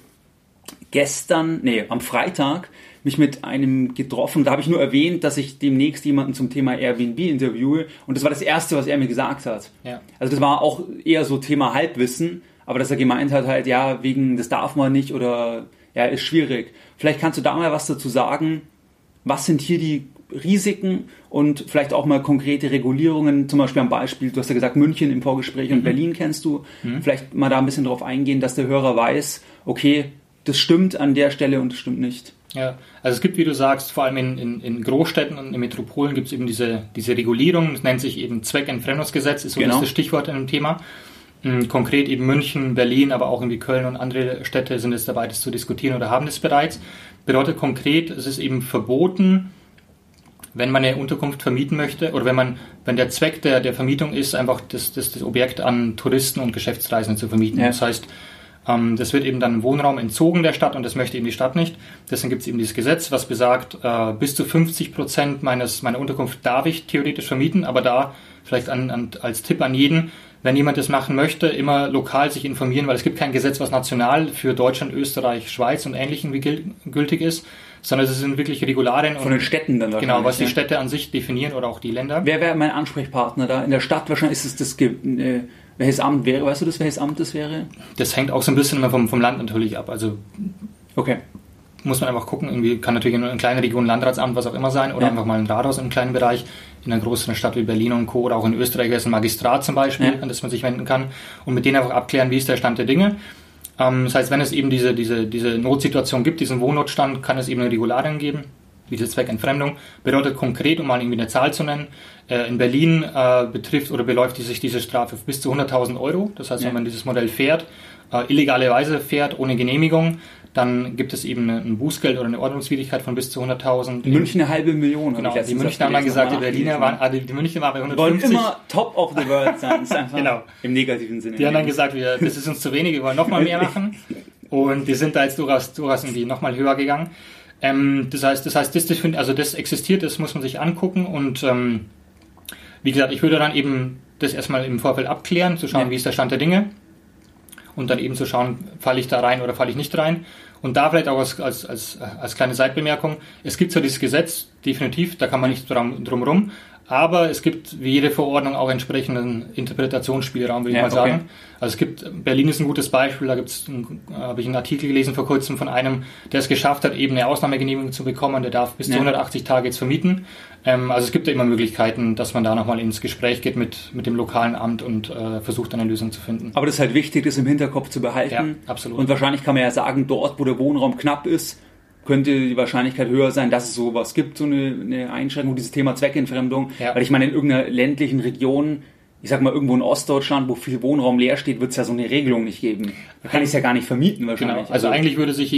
am Freitag mich mit einem getroffen, da habe ich nur erwähnt, dass ich demnächst jemanden zum Thema Airbnb interviewe, und das war das Erste, was er mir gesagt hat. Ja. Also das war auch eher so Thema Halbwissen, aber dass er gemeint hat halt, ja, wegen, das darf man nicht oder ja, ist schwierig. Vielleicht kannst du da mal was dazu sagen, was sind hier die Risiken und vielleicht auch mal konkrete Regulierungen, zum Beispiel am Beispiel, du hast ja gesagt München im Vorgespräch und Berlin kennst du, vielleicht mal da ein bisschen drauf eingehen, dass der Hörer weiß, okay, das stimmt an der Stelle und das stimmt nicht. Ja, also es gibt, wie du sagst, vor allem in Großstädten und in Metropolen gibt es eben diese Regulierung, das nennt sich eben Zweckentfremdungsgesetz, ist so das Stichwort in dem Thema. Konkret eben München, Berlin, aber auch irgendwie Köln und andere Städte sind jetzt dabei, das zu diskutieren oder haben das bereits. Bedeutet konkret, es ist eben verboten, wenn man eine Unterkunft vermieten möchte oder wenn der Zweck der Vermietung ist, einfach das Objekt an Touristen und Geschäftsreisende zu vermieten. Ja. Das heißt, das wird eben dann Wohnraum entzogen der Stadt und das möchte eben die Stadt nicht. Deswegen gibt es eben dieses Gesetz, was besagt, bis zu 50% meiner Unterkunft darf ich theoretisch vermieten, aber da vielleicht als Tipp an jeden, wenn jemand das machen möchte, immer lokal sich informieren, weil es gibt kein Gesetz, was national für Deutschland, Österreich, Schweiz und Ähnlichem gültig ist, sondern es sind wirklich Regularien. Von den Städten dann wahrscheinlich. Genau, was die Städte an sich definieren oder auch die Länder. Wer wäre mein Ansprechpartner da? In der Stadt wahrscheinlich ist es welches Amt wäre? Weißt du das, welches Amt das wäre? Das hängt auch so ein bisschen immer vom Land natürlich ab. Also okay. muss man einfach gucken, irgendwie kann natürlich in einer kleinen Region Landratsamt, was auch immer sein, oder einfach mal ein Rathaus im kleinen Bereich, in einer größeren Stadt wie Berlin und Co. oder auch in Österreich ist ein Magistrat zum Beispiel, an das man sich wenden kann und mit denen einfach abklären, wie ist der Stand der Dinge. Das heißt, wenn es eben diese Notsituation gibt, diesen Wohnnotstand, kann es eben eine Regularien geben, wie diese Zweckentfremdung. Bedeutet konkret, um mal irgendwie eine Zahl zu nennen, in Berlin betrifft oder beläuft sich diese Strafe auf bis zu 100.000 Euro. Das heißt, wenn man dieses Modell fährt, illegale Weise fährt, ohne Genehmigung, dann gibt es eben ein Bußgeld oder eine Ordnungswidrigkeit von bis zu 100.000. In München 500.000. Genau, die Münchner haben dann gesagt, die Berliner waren, die Münchner waren bei 150. Wir wollen immer top of the world sein, das ist einfach genau. Im negativen Sinne. Die haben dann gesagt, das ist uns zu wenig, wir wollen nochmal mehr machen. Und die sind da jetzt durchaus irgendwie nochmal höher gegangen. Das heißt, das existiert, das muss man sich angucken und wie gesagt, ich würde dann eben das erstmal im Vorfeld abklären, zu schauen, wie ist der Stand der Dinge und dann eben zu schauen, falle ich da rein oder falle ich nicht rein. Und da vielleicht auch als kleine Seitbemerkung, es gibt zwar dieses Gesetz, definitiv, da kann man nicht drum rum, aber es gibt wie jede Verordnung auch entsprechenden Interpretationsspielraum, würde ich mal sagen. Also Berlin ist ein gutes Beispiel, da habe ich einen Artikel gelesen vor kurzem von einem, der es geschafft hat, eben eine Ausnahmegenehmigung zu bekommen, der darf bis zu 180 Tage jetzt vermieten. Also es gibt ja immer Möglichkeiten, dass man da nochmal ins Gespräch geht mit dem lokalen Amt und versucht, eine Lösung zu finden. Aber das ist halt wichtig, das im Hinterkopf zu behalten. Ja, absolut. Und wahrscheinlich kann man ja sagen, dort, wo der Wohnraum knapp ist, könnte die Wahrscheinlichkeit höher sein, dass es sowas gibt, so eine Einschränkung, dieses Thema Zweckentfremdung. Ja. Weil ich meine, in irgendeiner ländlichen Region, ich sag mal irgendwo in Ostdeutschland, wo viel Wohnraum leer steht, wird es ja so eine Regelung nicht geben. Da kann ich es ja gar nicht vermieten wahrscheinlich. Genau. Also eigentlich würde sich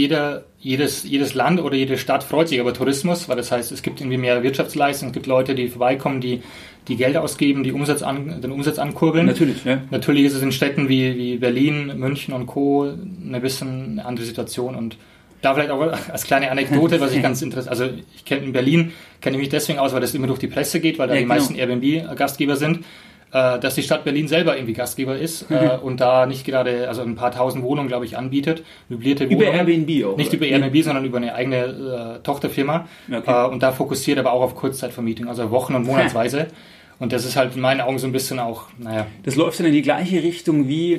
jedes Land oder jede Stadt freut sich über Tourismus, weil das heißt, es gibt irgendwie mehr Wirtschaftsleistung, es gibt Leute, die vorbeikommen, die Geld ausgeben, die den Umsatz ankurbeln. Natürlich, ja. Natürlich ist es in Städten wie Berlin, München und Co. eine bisschen andere Situation und da vielleicht auch als kleine Anekdote, was ich ganz interessant, also in Berlin kenne ich mich deswegen aus, weil das immer durch die Presse geht, weil da die meisten Airbnb-Gastgeber sind, dass die Stadt Berlin selber irgendwie Gastgeber ist und da nicht gerade, also ein paar tausend Wohnungen, glaube ich, anbietet, möblierte Wohnungen. Über Airbnb auch? Nicht über Airbnb, sondern über eine eigene Tochterfirma und da fokussiert aber auch auf Kurzzeitvermietung, also Wochen- und Monatsweise und das ist halt in meinen Augen so ein bisschen auch, Das läuft dann in die gleiche Richtung wie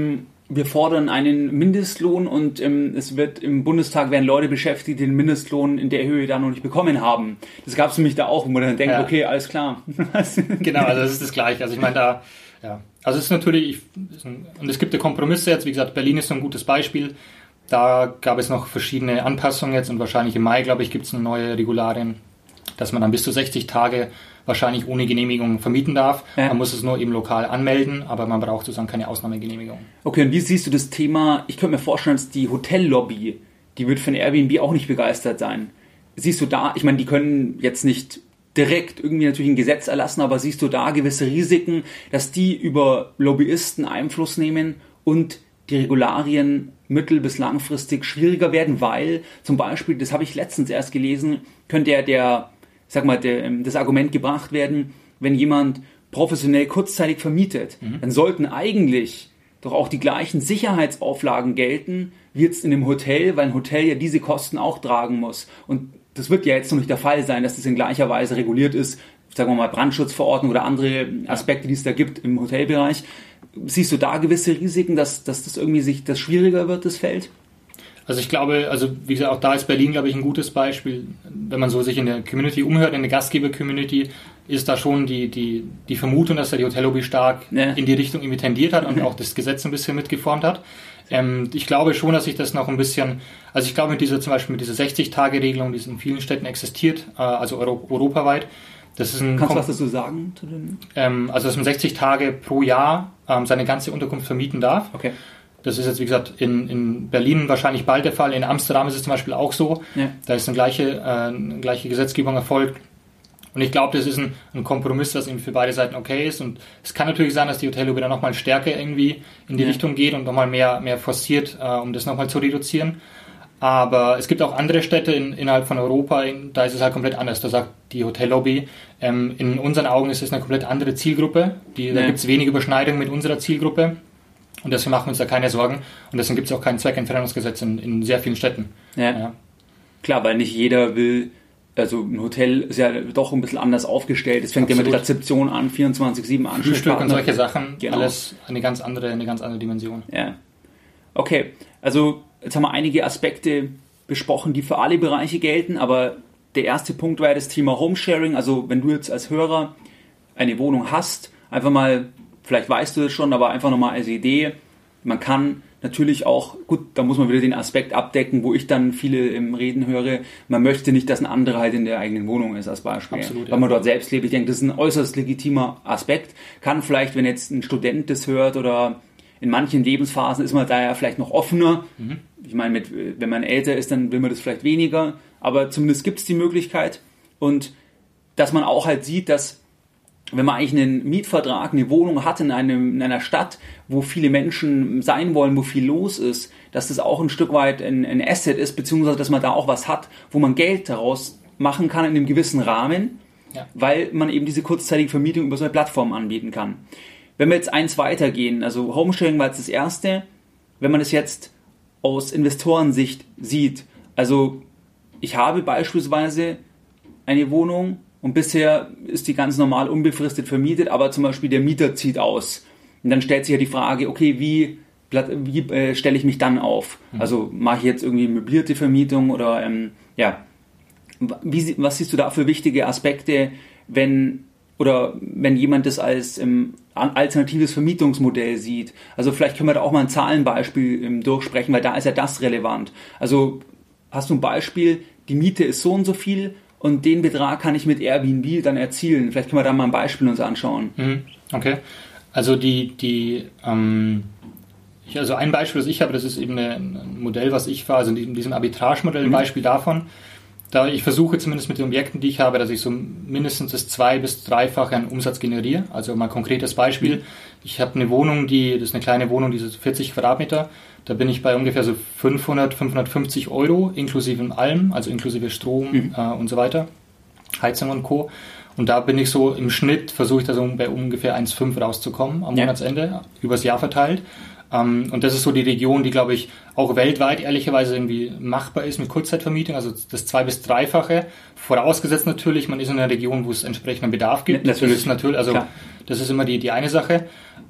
wir fordern einen Mindestlohn und es wird im Bundestag werden Leute beschäftigt, die den Mindestlohn in der Höhe da noch nicht bekommen haben. Das gab es nämlich da auch, wo man dann denkt, okay, alles klar. Genau, also das ist das Gleiche. Also ich meine also es ist natürlich, und es gibt ja Kompromisse jetzt, wie gesagt, Berlin ist so ein gutes Beispiel. Da gab es noch verschiedene Anpassungen jetzt und wahrscheinlich im Mai, glaube ich, gibt es eine neue Regularien, dass man dann bis zu 60 Tage wahrscheinlich ohne Genehmigung vermieten darf. Ja. Man muss es nur eben lokal anmelden, aber man braucht sozusagen keine Ausnahmegenehmigung. Okay, und wie siehst du das Thema, ich könnte mir vorstellen, dass die Hotellobby, die wird von Airbnb auch nicht begeistert sein. Siehst du da, ich meine, die können jetzt nicht direkt irgendwie natürlich ein Gesetz erlassen, aber siehst du da gewisse Risiken, dass die über Lobbyisten Einfluss nehmen und die Regularien mittel- bis langfristig schwieriger werden, weil zum Beispiel, das habe ich letztens erst gelesen, könnte ja das Argument gebracht werden, wenn jemand professionell kurzzeitig vermietet, dann sollten eigentlich doch auch die gleichen Sicherheitsauflagen gelten, wie jetzt in einem Hotel, weil ein Hotel ja diese Kosten auch tragen muss. Und das wird ja jetzt noch nicht der Fall sein, dass das in gleicher Weise reguliert ist, sagen wir mal Brandschutzverordnung oder andere Aspekte, die es da gibt im Hotelbereich. Siehst du da gewisse Risiken, dass das irgendwie das schwieriger wird, das Feld? Also ich glaube, wie gesagt, auch da ist Berlin, glaube ich, ein gutes Beispiel. Wenn man so sich in der Community umhört, in der Gastgeber-Community, ist da schon die Vermutung, dass da die Hotellobby stark in die Richtung irgendwie tendiert hat und auch das Gesetz ein bisschen mitgeformt hat. Ich glaube schon, dass sich das noch ein bisschen, also ich glaube zum Beispiel mit dieser 60-Tage-Regelung, die in vielen Städten existiert, also europaweit, das ist Kannst du was dazu sagen? Also dass man 60 Tage pro Jahr seine ganze Unterkunft vermieten darf. Okay. Das ist jetzt, wie gesagt, in Berlin wahrscheinlich bald der Fall. In Amsterdam ist es zum Beispiel auch so. Ja. Da ist eine gleiche Gesetzgebung erfolgt. Und ich glaube, das ist ein Kompromiss, das eben für beide Seiten okay ist. Und es kann natürlich sein, dass die Hotellobby dann nochmal stärker irgendwie in die Richtung geht und nochmal mehr forciert, um das nochmal zu reduzieren. Aber es gibt auch andere Städte innerhalb von Europa, da ist es halt komplett anders. Da sagt die Hotellobby, in unseren Augen ist es eine komplett andere Zielgruppe. Da gibt es wenig Überschneidung mit unserer Zielgruppe. Und deswegen machen wir uns da keine Sorgen. Und deswegen gibt es auch kein Zweckentfremdungsgesetz in sehr vielen Städten. Ja. Klar, weil nicht jeder will, also ein Hotel ist ja doch ein bisschen anders aufgestellt. Es fängt ja mit Rezeption an, 24/7 an. Frühstück und solche Sachen, alles eine ganz andere Dimension. Ja. Okay, also jetzt haben wir einige Aspekte besprochen, die für alle Bereiche gelten, aber der erste Punkt war ja das Thema Homesharing. Also wenn du jetzt als Hörer eine Wohnung hast, einfach mal, vielleicht weißt du es schon, aber einfach nochmal als Idee, man kann natürlich auch, gut, da muss man wieder den Aspekt abdecken, wo ich dann viele im Reden höre, man möchte nicht, dass ein anderer halt in der eigenen Wohnung ist, als Beispiel. Absolut, weil man dort selbst lebt. Ich denke, das ist ein äußerst legitimer Aspekt. Kann vielleicht, wenn jetzt ein Student das hört oder in manchen Lebensphasen ist man da ja vielleicht noch offener. Ich meine, wenn man älter ist, dann will man das vielleicht weniger, aber zumindest gibt es die Möglichkeit. Und dass man auch halt sieht, dass wenn man eigentlich einen Mietvertrag, eine Wohnung hat in einer Stadt, wo viele Menschen sein wollen, wo viel los ist, dass das auch ein Stück weit ein Asset ist, beziehungsweise dass man da auch was hat, wo man Geld daraus machen kann in einem gewissen Rahmen, weil man eben diese kurzzeitige Vermietung über so eine Plattform anbieten kann. Wenn wir jetzt eins weitergehen, also Homesharing war jetzt das Erste, wenn man es jetzt aus Investorensicht sieht, also ich habe beispielsweise eine Wohnung, und bisher ist die ganz normal unbefristet vermietet, aber zum Beispiel der Mieter zieht aus. Und dann stellt sich ja die Frage, okay, wie stelle ich mich dann auf? Also mache ich jetzt irgendwie möblierte Vermietung oder was siehst du da für wichtige Aspekte, wenn jemand das als alternatives Vermietungsmodell sieht? Also vielleicht können wir da auch mal ein Zahlenbeispiel durchsprechen, weil da ist ja das relevant. Also hast du ein Beispiel, die Miete ist so und so viel, und den Betrag kann ich mit Airbnb dann erzielen. Vielleicht können wir da mal ein Beispiel uns anschauen. Okay. Also ein Beispiel, das ich habe, das ist eben ein Modell, was ich fahre, also in diesem Arbitrage-Modell ein Beispiel davon. Da ich versuche zumindest mit den Objekten, die ich habe, dass ich so mindestens das 2- bis 3-fache an Umsatz generiere. Also mal ein konkretes Beispiel. Ich habe eine Wohnung, das ist eine kleine Wohnung, die ist 40 Quadratmeter. Da bin ich bei ungefähr so 550 Euro inklusive allem, also inklusive Strom und so weiter, Heizung und Co. Und da bin ich so im Schnitt, versuche ich da so bei ungefähr 1,5 rauszukommen am Monatsende, übers Jahr verteilt. Und das ist so die Region, die, glaube ich, auch weltweit ehrlicherweise irgendwie machbar ist mit Kurzzeitvermietung, also das 2- bis 3-fache. Vorausgesetzt natürlich, man ist in einer Region, wo es entsprechenden Bedarf gibt. Natürlich. Das ist natürlich, also klar. Das ist immer die eine Sache.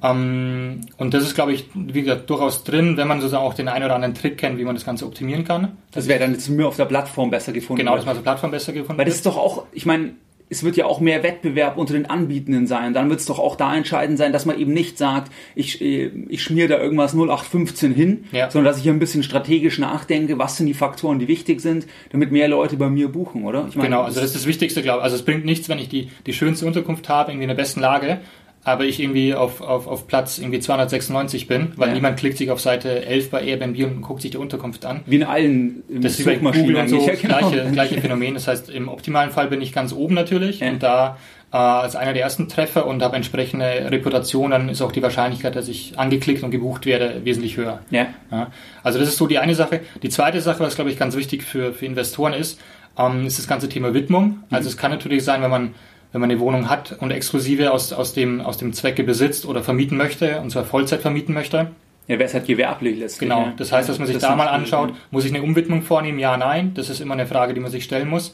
Und das ist, glaube ich, wie gesagt, durchaus drin, wenn man sozusagen auch den einen oder anderen Trick kennt, wie man das Ganze optimieren kann. Das wäre dann jetzt mir auf der Plattform besser gefunden. Genau, dass man auf der Plattform besser gefunden wird. Weil das ist doch auch, ich meine, es wird ja auch mehr Wettbewerb unter den Anbietenden sein. Dann wird es doch auch da entscheidend sein, dass man eben nicht sagt, ich schmiere da irgendwas 0815 hin, sondern dass ich hier ein bisschen strategisch nachdenke, was sind die Faktoren, die wichtig sind, damit mehr Leute bei mir buchen, oder? Ich meine, genau, also das ist das Wichtigste, glaube ich. Also es bringt nichts, wenn ich die schönste Unterkunft habe, irgendwie in der besten Lage, aber ich irgendwie auf Platz irgendwie 296 bin, weil niemand klickt sich auf Seite 11 bei Airbnb und guckt sich die Unterkunft an. Wie in allen das ist wie bei Google und so, gleiche Phänomen. Das heißt, im optimalen Fall bin ich ganz oben natürlich und da als einer der ersten Treffer und habe entsprechende Reputation, dann ist auch die Wahrscheinlichkeit, dass ich angeklickt und gebucht werde, wesentlich höher. Ja. Also das ist so die eine Sache. Die zweite Sache, was glaube ich ganz wichtig für Investoren ist das ganze Thema Widmung. Also es kann natürlich sein, wenn man eine Wohnung hat und exklusive aus dem Zwecke besitzt oder vermieten möchte, und zwar Vollzeit vermieten möchte. Ja, wäre es halt gewerblich letztlich. Genau, das heißt, dass man sich da mal anschaut, muss ich eine Umwidmung vornehmen? Ja, nein, das ist immer eine Frage, die man sich stellen muss.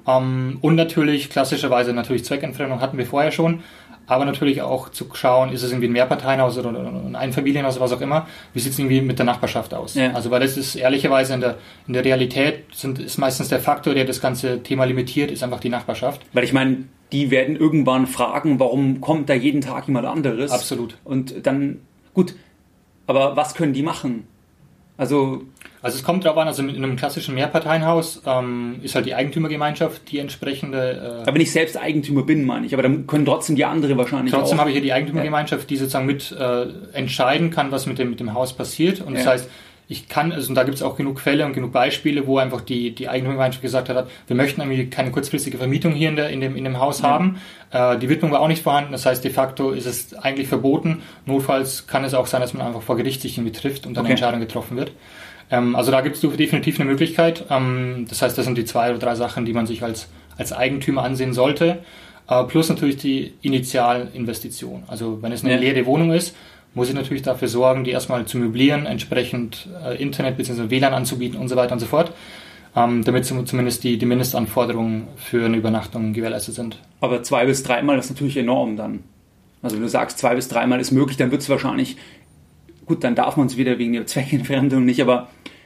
Und natürlich, klassischerweise Zweckentfremdung hatten wir vorher schon, aber natürlich auch zu schauen, ist es irgendwie ein Mehrparteienhaus oder ein Einfamilienhaus oder was auch immer, wie sieht es irgendwie mit der Nachbarschaft aus? Ja. Also weil das ist ehrlicherweise in der Realität ist meistens der Faktor, der das ganze Thema limitiert, ist einfach die Nachbarschaft. Weil ich meine, die werden irgendwann fragen, warum kommt da jeden Tag jemand anderes? Absolut. Und dann, gut, aber was können die machen? Also es kommt darauf an, also in einem klassischen Mehrparteienhaus ist halt die Eigentümergemeinschaft die entsprechende... aber wenn ich selbst Eigentümer bin, meine ich, aber dann können trotzdem die andere wahrscheinlich trotzdem auch. Habe ich hier die Eigentümergemeinschaft, die sozusagen mit entscheiden kann, was mit dem Haus passiert. Und das heißt, ich kann, also und da gibt es auch genug Fälle und genug Beispiele, wo einfach die Eigentümergemeinschaft gesagt hat, wir möchten irgendwie keine kurzfristige Vermietung hier in dem Haus haben. Die Widmung war auch nicht vorhanden, das heißt de facto ist es eigentlich verboten. Notfalls kann es auch sein, dass man einfach vor Gericht sich irgendwie trifft und dann eine Entscheidung getroffen wird. Also da gibt es definitiv eine Möglichkeit. Das heißt, das sind die 2 oder 3 Sachen, die man sich als Eigentümer ansehen sollte. Plus natürlich die Initialinvestition. Also wenn es eine leere Wohnung ist, muss ich natürlich dafür sorgen, die erstmal zu möblieren, entsprechend Internet bzw. WLAN anzubieten und so weiter und so fort, damit zumindest die Mindestanforderungen für eine Übernachtung gewährleistet sind. Aber 2 bis 3 Mal ist natürlich enorm dann. Also wenn du sagst, 2 bis 3 Mal ist möglich, dann wird es wahrscheinlich, gut, dann darf man es wieder wegen der Zweckentfremdung nicht, aber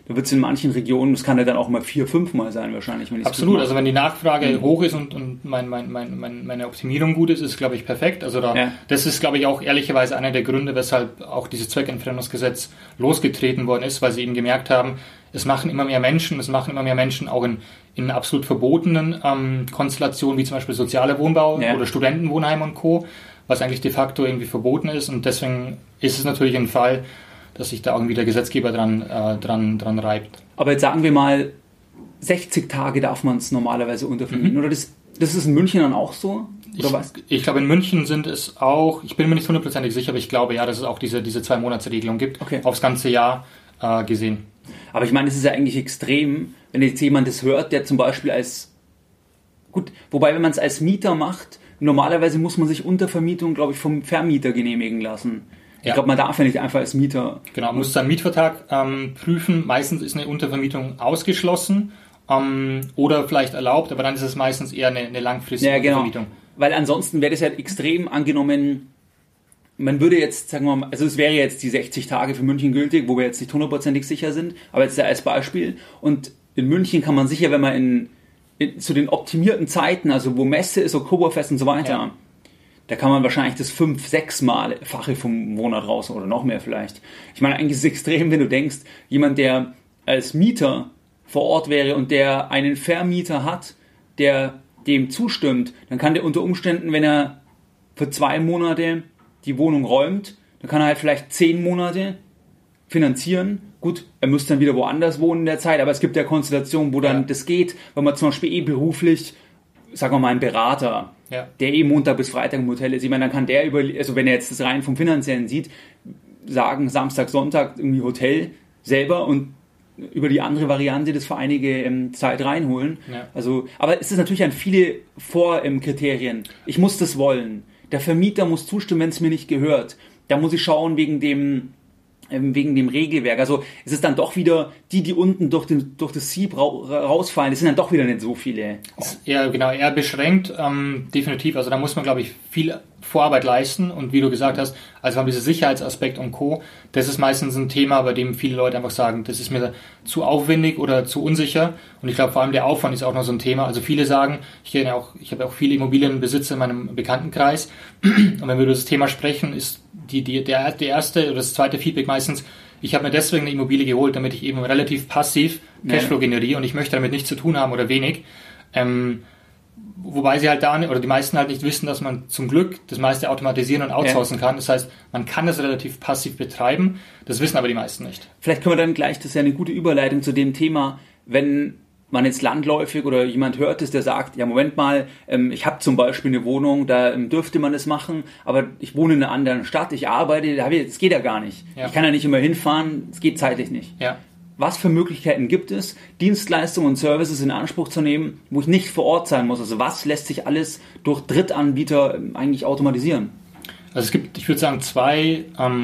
Da wird es in manchen Regionen, das kann ja dann auch mal 4-5 Mal sein wahrscheinlich. Wenn Absolut, also wenn die Nachfrage hoch ist und meine Optimierung gut ist, ist glaube ich perfekt. Also das ist glaube ich auch ehrlicherweise einer der Gründe, weshalb auch dieses Zweckentfremdungsgesetz losgetreten worden ist, weil sie eben gemerkt haben, es machen immer mehr Menschen auch in absolut verbotenen Konstellationen, wie zum Beispiel sozialer Wohnbau oder Studentenwohnheim und Co., was eigentlich de facto irgendwie verboten ist, und deswegen ist es natürlich ein Fall, dass sich da irgendwie der Gesetzgeber dran reibt. Aber jetzt sagen wir mal, 60 Tage darf man es normalerweise untervermieten, oder das ist in München dann auch so? Oder was? Ich glaube, in München sind es auch, ich bin mir nicht hundertprozentig sicher, aber ich glaube ja, dass es auch diese 2-Monats-Regelung gibt, aufs ganze Jahr gesehen. Aber ich meine, es ist ja eigentlich extrem, wenn jetzt jemand das hört, der zum Beispiel wobei, wenn man es als Mieter macht, normalerweise muss man sich Untervermietung, glaube ich, vom Vermieter genehmigen lassen. Ich glaube, man darf ja nicht einfach als Mieter... Genau, man muss seinen Mietvertrag prüfen. Meistens ist eine Untervermietung ausgeschlossen oder vielleicht erlaubt, aber dann ist es meistens eher eine langfristige Untervermietung. Weil ansonsten wäre das ja extrem angenommen, man würde jetzt, sagen wir mal, also es wäre jetzt die 60 Tage für München gültig, wo wir jetzt nicht hundertprozentig sicher sind, aber jetzt als Beispiel. Und in München kann man sicher, wenn man zu den optimierten Zeiten, also wo Messe ist, Oktoberfest und so weiter, da kann man wahrscheinlich das 5-6-fache vom Monat raus oder noch mehr vielleicht. Ich meine, eigentlich ist es extrem, wenn du denkst, jemand, der als Mieter vor Ort wäre und der einen Vermieter hat, der dem zustimmt, dann kann der unter Umständen, wenn er für 2 Monate die Wohnung räumt, dann kann er halt vielleicht 10 Monate finanzieren. Gut, er müsste dann wieder woanders wohnen in der Zeit, aber es gibt ja Konstellationen, wo dann das geht, wenn man zum Beispiel beruflich, sagen wir mal, ein Berater, der Montag bis Freitag im Hotel ist. Ich meine, dann kann der also wenn er jetzt das rein vom Finanziellen sieht, sagen Samstag, Sonntag irgendwie Hotel selber und über die andere Variante das für einige Zeit reinholen. Ja. Also, aber es ist natürlich an viele Vorkriterien. Ich muss das wollen. Der Vermieter muss zustimmen, wenn es mir nicht gehört. Da muss ich schauen wegen dem Regelwerk. Also es ist dann doch wieder die unten durch das Sieb rausfallen, das sind dann doch wieder nicht so viele. Eher beschränkt, definitiv. Also da muss man, glaube ich, viel Vorarbeit leisten, und wie du gesagt hast, also dieser Sicherheitsaspekt und Co., das ist meistens ein Thema, bei dem viele Leute einfach sagen, das ist mir zu aufwendig oder zu unsicher, und ich glaube vor allem der Aufwand ist auch noch so ein Thema. Also viele sagen, ich habe auch viele Immobilienbesitzer in meinem Bekanntenkreis, und wenn wir über das Thema sprechen, ist der erste oder das zweite Feedback meistens, ich habe mir deswegen eine Immobilie geholt, damit ich eben relativ passiv Cashflow generiere und ich möchte damit nichts zu tun haben oder wenig. Wobei sie halt oder die meisten halt nicht wissen, dass man zum Glück das meiste automatisieren und outsourcen kann. Das heißt, man kann das relativ passiv betreiben. Das wissen aber die meisten nicht. Vielleicht können wir dann gleich, das ist ja eine gute Überleitung zu dem Thema, wenn man jetzt landläufig oder jemand hört es, der sagt, ja Moment mal, ich habe zum Beispiel eine Wohnung, da dürfte man das machen, aber ich wohne in einer anderen Stadt, ich arbeite, das geht ja gar nicht. Ja. Ich kann ja nicht immer hinfahren, es geht zeitlich nicht. Ja. Was für Möglichkeiten gibt es, Dienstleistungen und Services in Anspruch zu nehmen, wo ich nicht vor Ort sein muss? Also was lässt sich alles durch Drittanbieter eigentlich automatisieren? Also es gibt, ich würde sagen, zwei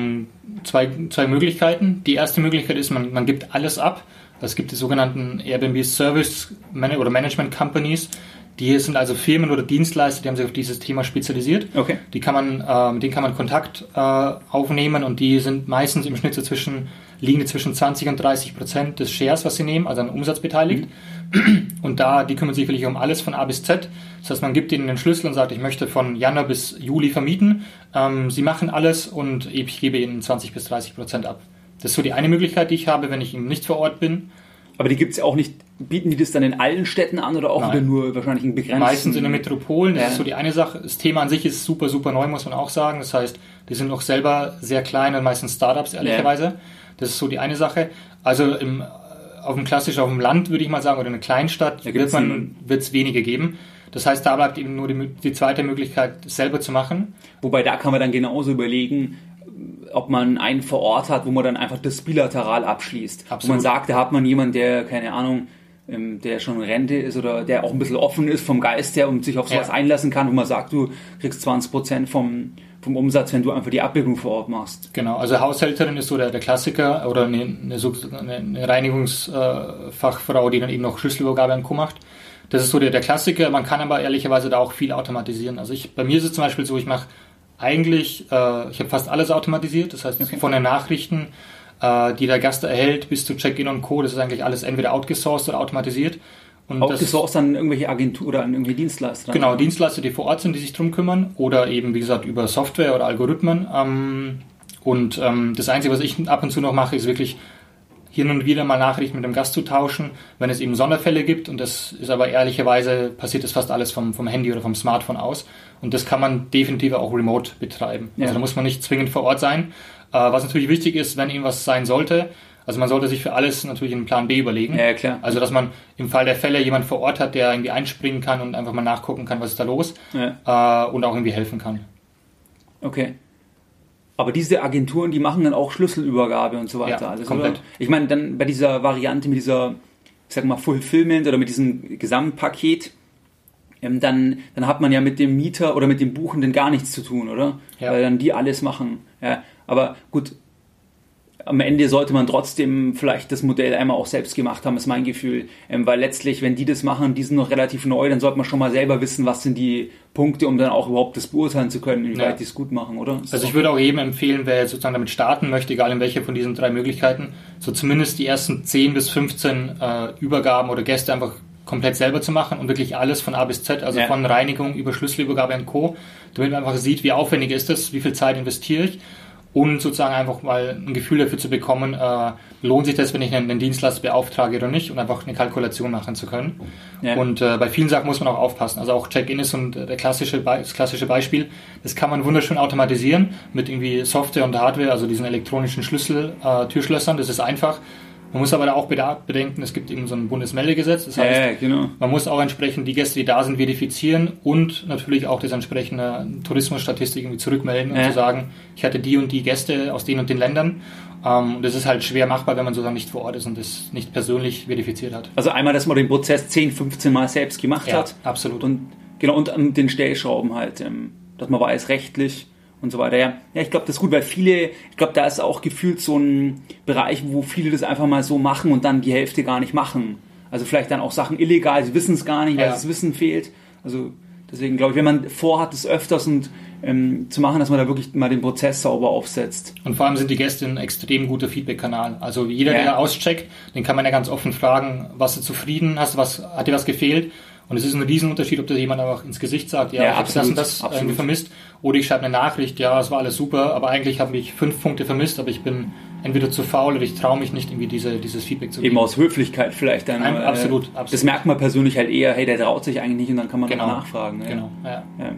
Möglichkeiten. Die erste Möglichkeit ist, man gibt alles ab. Es gibt die sogenannten Airbnb Service oder Management Companies. Die sind also Firmen oder Dienstleister, die haben sich auf dieses Thema spezialisiert. Okay. Mit denen kann man Kontakt aufnehmen, und die sind meistens im Schnitt liegen zwischen 20% und 30% des Shares, was sie nehmen, also an Umsatz beteiligt. Und die kümmern sich wirklich um alles von A bis Z. Das heißt, man gibt ihnen den Schlüssel und sagt, ich möchte von Januar bis Juli vermieten. Sie machen alles und ich gebe ihnen 20-30% ab. Das ist so die eine Möglichkeit, die ich habe, wenn ich eben nicht vor Ort bin. Aber die gibt es ja auch nicht, bieten die das dann in allen Städten an oder auch wieder nur wahrscheinlich in begrenzten? Meistens in den Metropolen, das ist so die eine Sache. Das Thema an sich ist super, super neu, muss man auch sagen. Das heißt, die sind noch selber sehr klein und meistens Startups, ehrlicherweise. Ja. Das ist so die eine Sache. Also auf dem Land, würde ich mal sagen, oder in einer Kleinstadt wird es wenige geben. Das heißt, da bleibt eben nur die zweite Möglichkeit, selber zu machen. Wobei, da kann man dann genauso überlegen, ob man einen vor Ort hat, wo man dann einfach das bilateral abschließt. Absolut. Wo man sagt, da hat man jemanden, der, keine Ahnung, der schon in Rente ist oder der auch ein bisschen offen ist vom Geist her und sich auf sowas einlassen kann, wo man sagt, du kriegst 20% vom Umsatz, wenn du einfach die Abbildung vor Ort machst. Genau, also Haushälterin ist so der Klassiker, oder eine Reinigungsfachfrau, die dann eben noch Schlüsselübergabe und Co. macht. Das ist so der Klassiker, man kann aber ehrlicherweise da auch viel automatisieren. Also bei mir ist es zum Beispiel so, ich mache eigentlich, ich habe fast alles automatisiert, das heißt von den Nachrichten die der Gast erhält, bis zu Check-in und Co. Das ist eigentlich alles entweder outgesourced oder automatisiert. Und outgesourced an irgendwelche Agentur oder an irgendwelche Dienstleister? Genau, Dienstleister, die vor Ort sind, die sich drum kümmern. Oder eben, wie gesagt, über Software oder Algorithmen. Das Einzige, was ich ab und zu noch mache, ist wirklich hier und wieder mal Nachrichten mit dem Gast zu tauschen, wenn es eben Sonderfälle gibt. Und das ist aber ehrlicherweise, passiert das fast alles vom Handy oder vom Smartphone aus. Und das kann man definitiv auch remote betreiben. Ja. Also da muss man nicht zwingend vor Ort sein. Was natürlich wichtig ist, wenn irgendwas sein sollte, also man sollte sich für alles natürlich einen Plan B überlegen. Ja, klar. Also dass man im Fall der Fälle jemand vor Ort hat, der irgendwie einspringen kann und einfach mal nachgucken kann, was ist da los, ja. Und auch irgendwie helfen kann. Okay. Aber diese Agenturen, die machen dann auch Schlüsselübergabe und so weiter. Ja, alles, komplett. Oder? Ich meine, dann bei dieser Variante mit dieser, ich sag mal, Fulfillment oder mit diesem Gesamtpaket, dann hat man ja mit dem Mieter oder mit dem Buchenden gar nichts zu tun, oder? Ja. Weil dann die alles machen. Ja. Aber gut, am Ende sollte man trotzdem vielleicht das Modell einmal auch selbst gemacht haben, ist mein Gefühl. Weil letztlich, wenn die das machen, die sind noch relativ neu, dann sollte man schon mal selber wissen, was sind die Punkte, um dann auch überhaupt das beurteilen zu können, wie weit die es gut machen, oder? Also ich würde auch jedem empfehlen, wer jetzt sozusagen damit starten möchte, egal in welcher von diesen 3 Möglichkeiten, so zumindest die ersten 10 bis 15 Übergaben oder Gäste einfach komplett selber zu machen und wirklich alles von A bis Z, also von Reinigung über Schlüsselübergabe und Co., damit man einfach sieht, wie aufwendig ist das, wie viel Zeit investiere ich. Und sozusagen einfach mal ein Gefühl dafür zu bekommen, lohnt sich das, wenn ich einen Dienstleister beauftrage oder nicht, und einfach eine Kalkulation machen zu können. Ja. Und bei vielen Sachen muss man auch aufpassen. Also auch Check-in ist und das klassische Beispiel, das kann man wunderschön automatisieren mit irgendwie Software und Hardware, also diesen elektronischen Türschlössern, das ist einfach. Man muss aber auch bedenken, es gibt eben so ein Bundesmeldegesetz. Das heißt, man muss auch entsprechend die Gäste, die da sind, verifizieren und natürlich auch das entsprechende Tourismusstatistik irgendwie zurückmelden und zu sagen, ich hatte die und die Gäste aus den und den Ländern. Und das ist halt schwer machbar, wenn man sozusagen nicht vor Ort ist und das nicht persönlich verifiziert hat. Also einmal, dass man den Prozess 10, 15 Mal selbst gemacht hat. Absolut. Und genau, und den Stellschrauben halt, dass man weiß, rechtlich und so weiter. Ja, ich glaube, das ist gut, weil ich glaube, da ist auch gefühlt so ein Bereich, wo viele das einfach mal so machen und dann die Hälfte gar nicht machen. Also vielleicht dann auch Sachen illegal, sie wissen es gar nicht, weil das Wissen fehlt. Also deswegen glaube ich, wenn man vorhat, das öfters und zu machen, dass man da wirklich mal den Prozess sauber aufsetzt. Und vor allem sind die Gäste ein extrem guter Feedback-Kanal. Also jeder, der auscheckt, den kann man ja ganz offen fragen, warst du zufrieden, hat dir was gefehlt? Und es ist ein Riesenunterschied, ob da jemand einfach ins Gesicht sagt, ich habe das und das irgendwie vermisst, oder ich schreibe eine Nachricht, es war alles super, aber eigentlich habe ich 5 Punkte vermisst, aber ich bin entweder zu faul oder ich traue mich nicht, irgendwie dieses Feedback zu geben. Eben aus Höflichkeit vielleicht dann. Absolut. Das merkt man persönlich halt eher, hey, der traut sich eigentlich nicht, und dann kann man nachfragen. Genau, ja.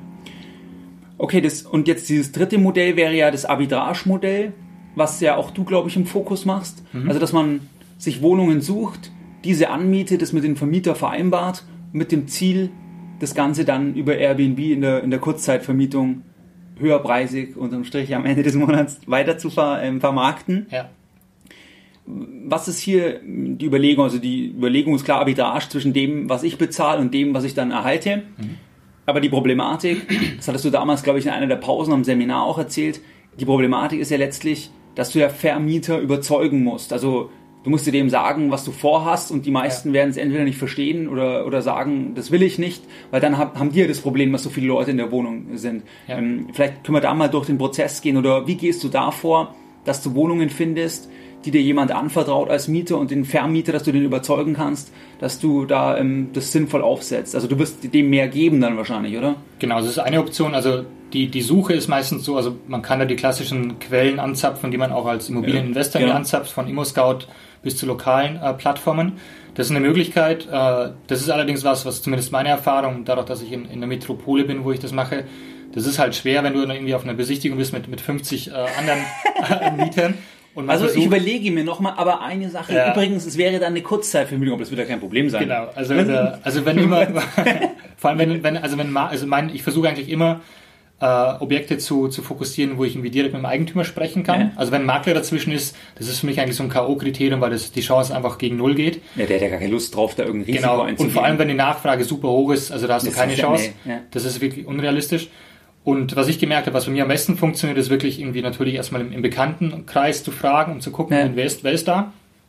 Okay, und jetzt dieses dritte Modell wäre ja das Arbitrage-Modell, was ja auch du, glaube ich, im Fokus machst. Also, dass man sich Wohnungen sucht, diese anmietet, das mit dem Vermieter vereinbart, mit dem Ziel, das Ganze dann über Airbnb in der Kurzzeitvermietung höherpreisig unterm Strich am Ende des Monats weiter zu vermarkten. Ja. Was ist hier die Überlegung? Also die Überlegung ist klar, Arbitrage zwischen dem, was ich bezahle und dem, was ich dann erhalte. Aber die Problematik, das hattest du damals, glaube ich, in einer der Pausen am Seminar auch erzählt, die Problematik ist ja letztlich, dass du ja Vermieter überzeugen musst. Also du musst dir dem sagen, was du vorhast, und die meisten werden es entweder nicht verstehen oder sagen, das will ich nicht, weil dann haben die ja das Problem, dass so viele Leute in der Wohnung sind. Ja. Vielleicht können wir da mal durch den Prozess gehen, oder wie gehst du da vor, dass du Wohnungen findest, die dir jemand anvertraut als Mieter, und den Vermieter, dass du den überzeugen kannst, dass du da das sinnvoll aufsetzt. Also du wirst dem mehr geben dann wahrscheinlich, oder? Genau, das ist eine Option. Also die Suche ist meistens so, also man kann da die klassischen Quellen anzapfen, die man auch als Immobilieninvestor anzapft, von ImmoScout bis zu lokalen Plattformen. Das ist eine Möglichkeit. Das ist allerdings was zumindest meine Erfahrung, dadurch, dass ich in der Metropole bin, wo ich das mache, das ist halt schwer, wenn du irgendwie auf einer Besichtigung bist mit 50 anderen Mietern. Also ich überlege mir nochmal, aber eine Sache, übrigens, es wäre dann eine Kurzzeitvermietung, aber das wird ja kein Problem sein. Genau, also wenn immer, vor allem ich versuche eigentlich immer, Objekte zu fokussieren, wo ich irgendwie direkt mit dem Eigentümer sprechen kann. Ja. Also wenn ein Makler dazwischen ist, das ist für mich eigentlich so ein K.O.-Kriterium, weil die Chance einfach gegen 0 geht. Ja, der hat ja gar keine Lust drauf, da irgendein Risiko einzugehen. Und vor allem, wenn die Nachfrage super hoch ist, also da hast du keine Chance. Das ist wirklich unrealistisch. Und was ich gemerkt habe, was bei mir am besten funktioniert, ist wirklich irgendwie natürlich erstmal im Bekanntenkreis zu fragen, um zu gucken, wer ist da.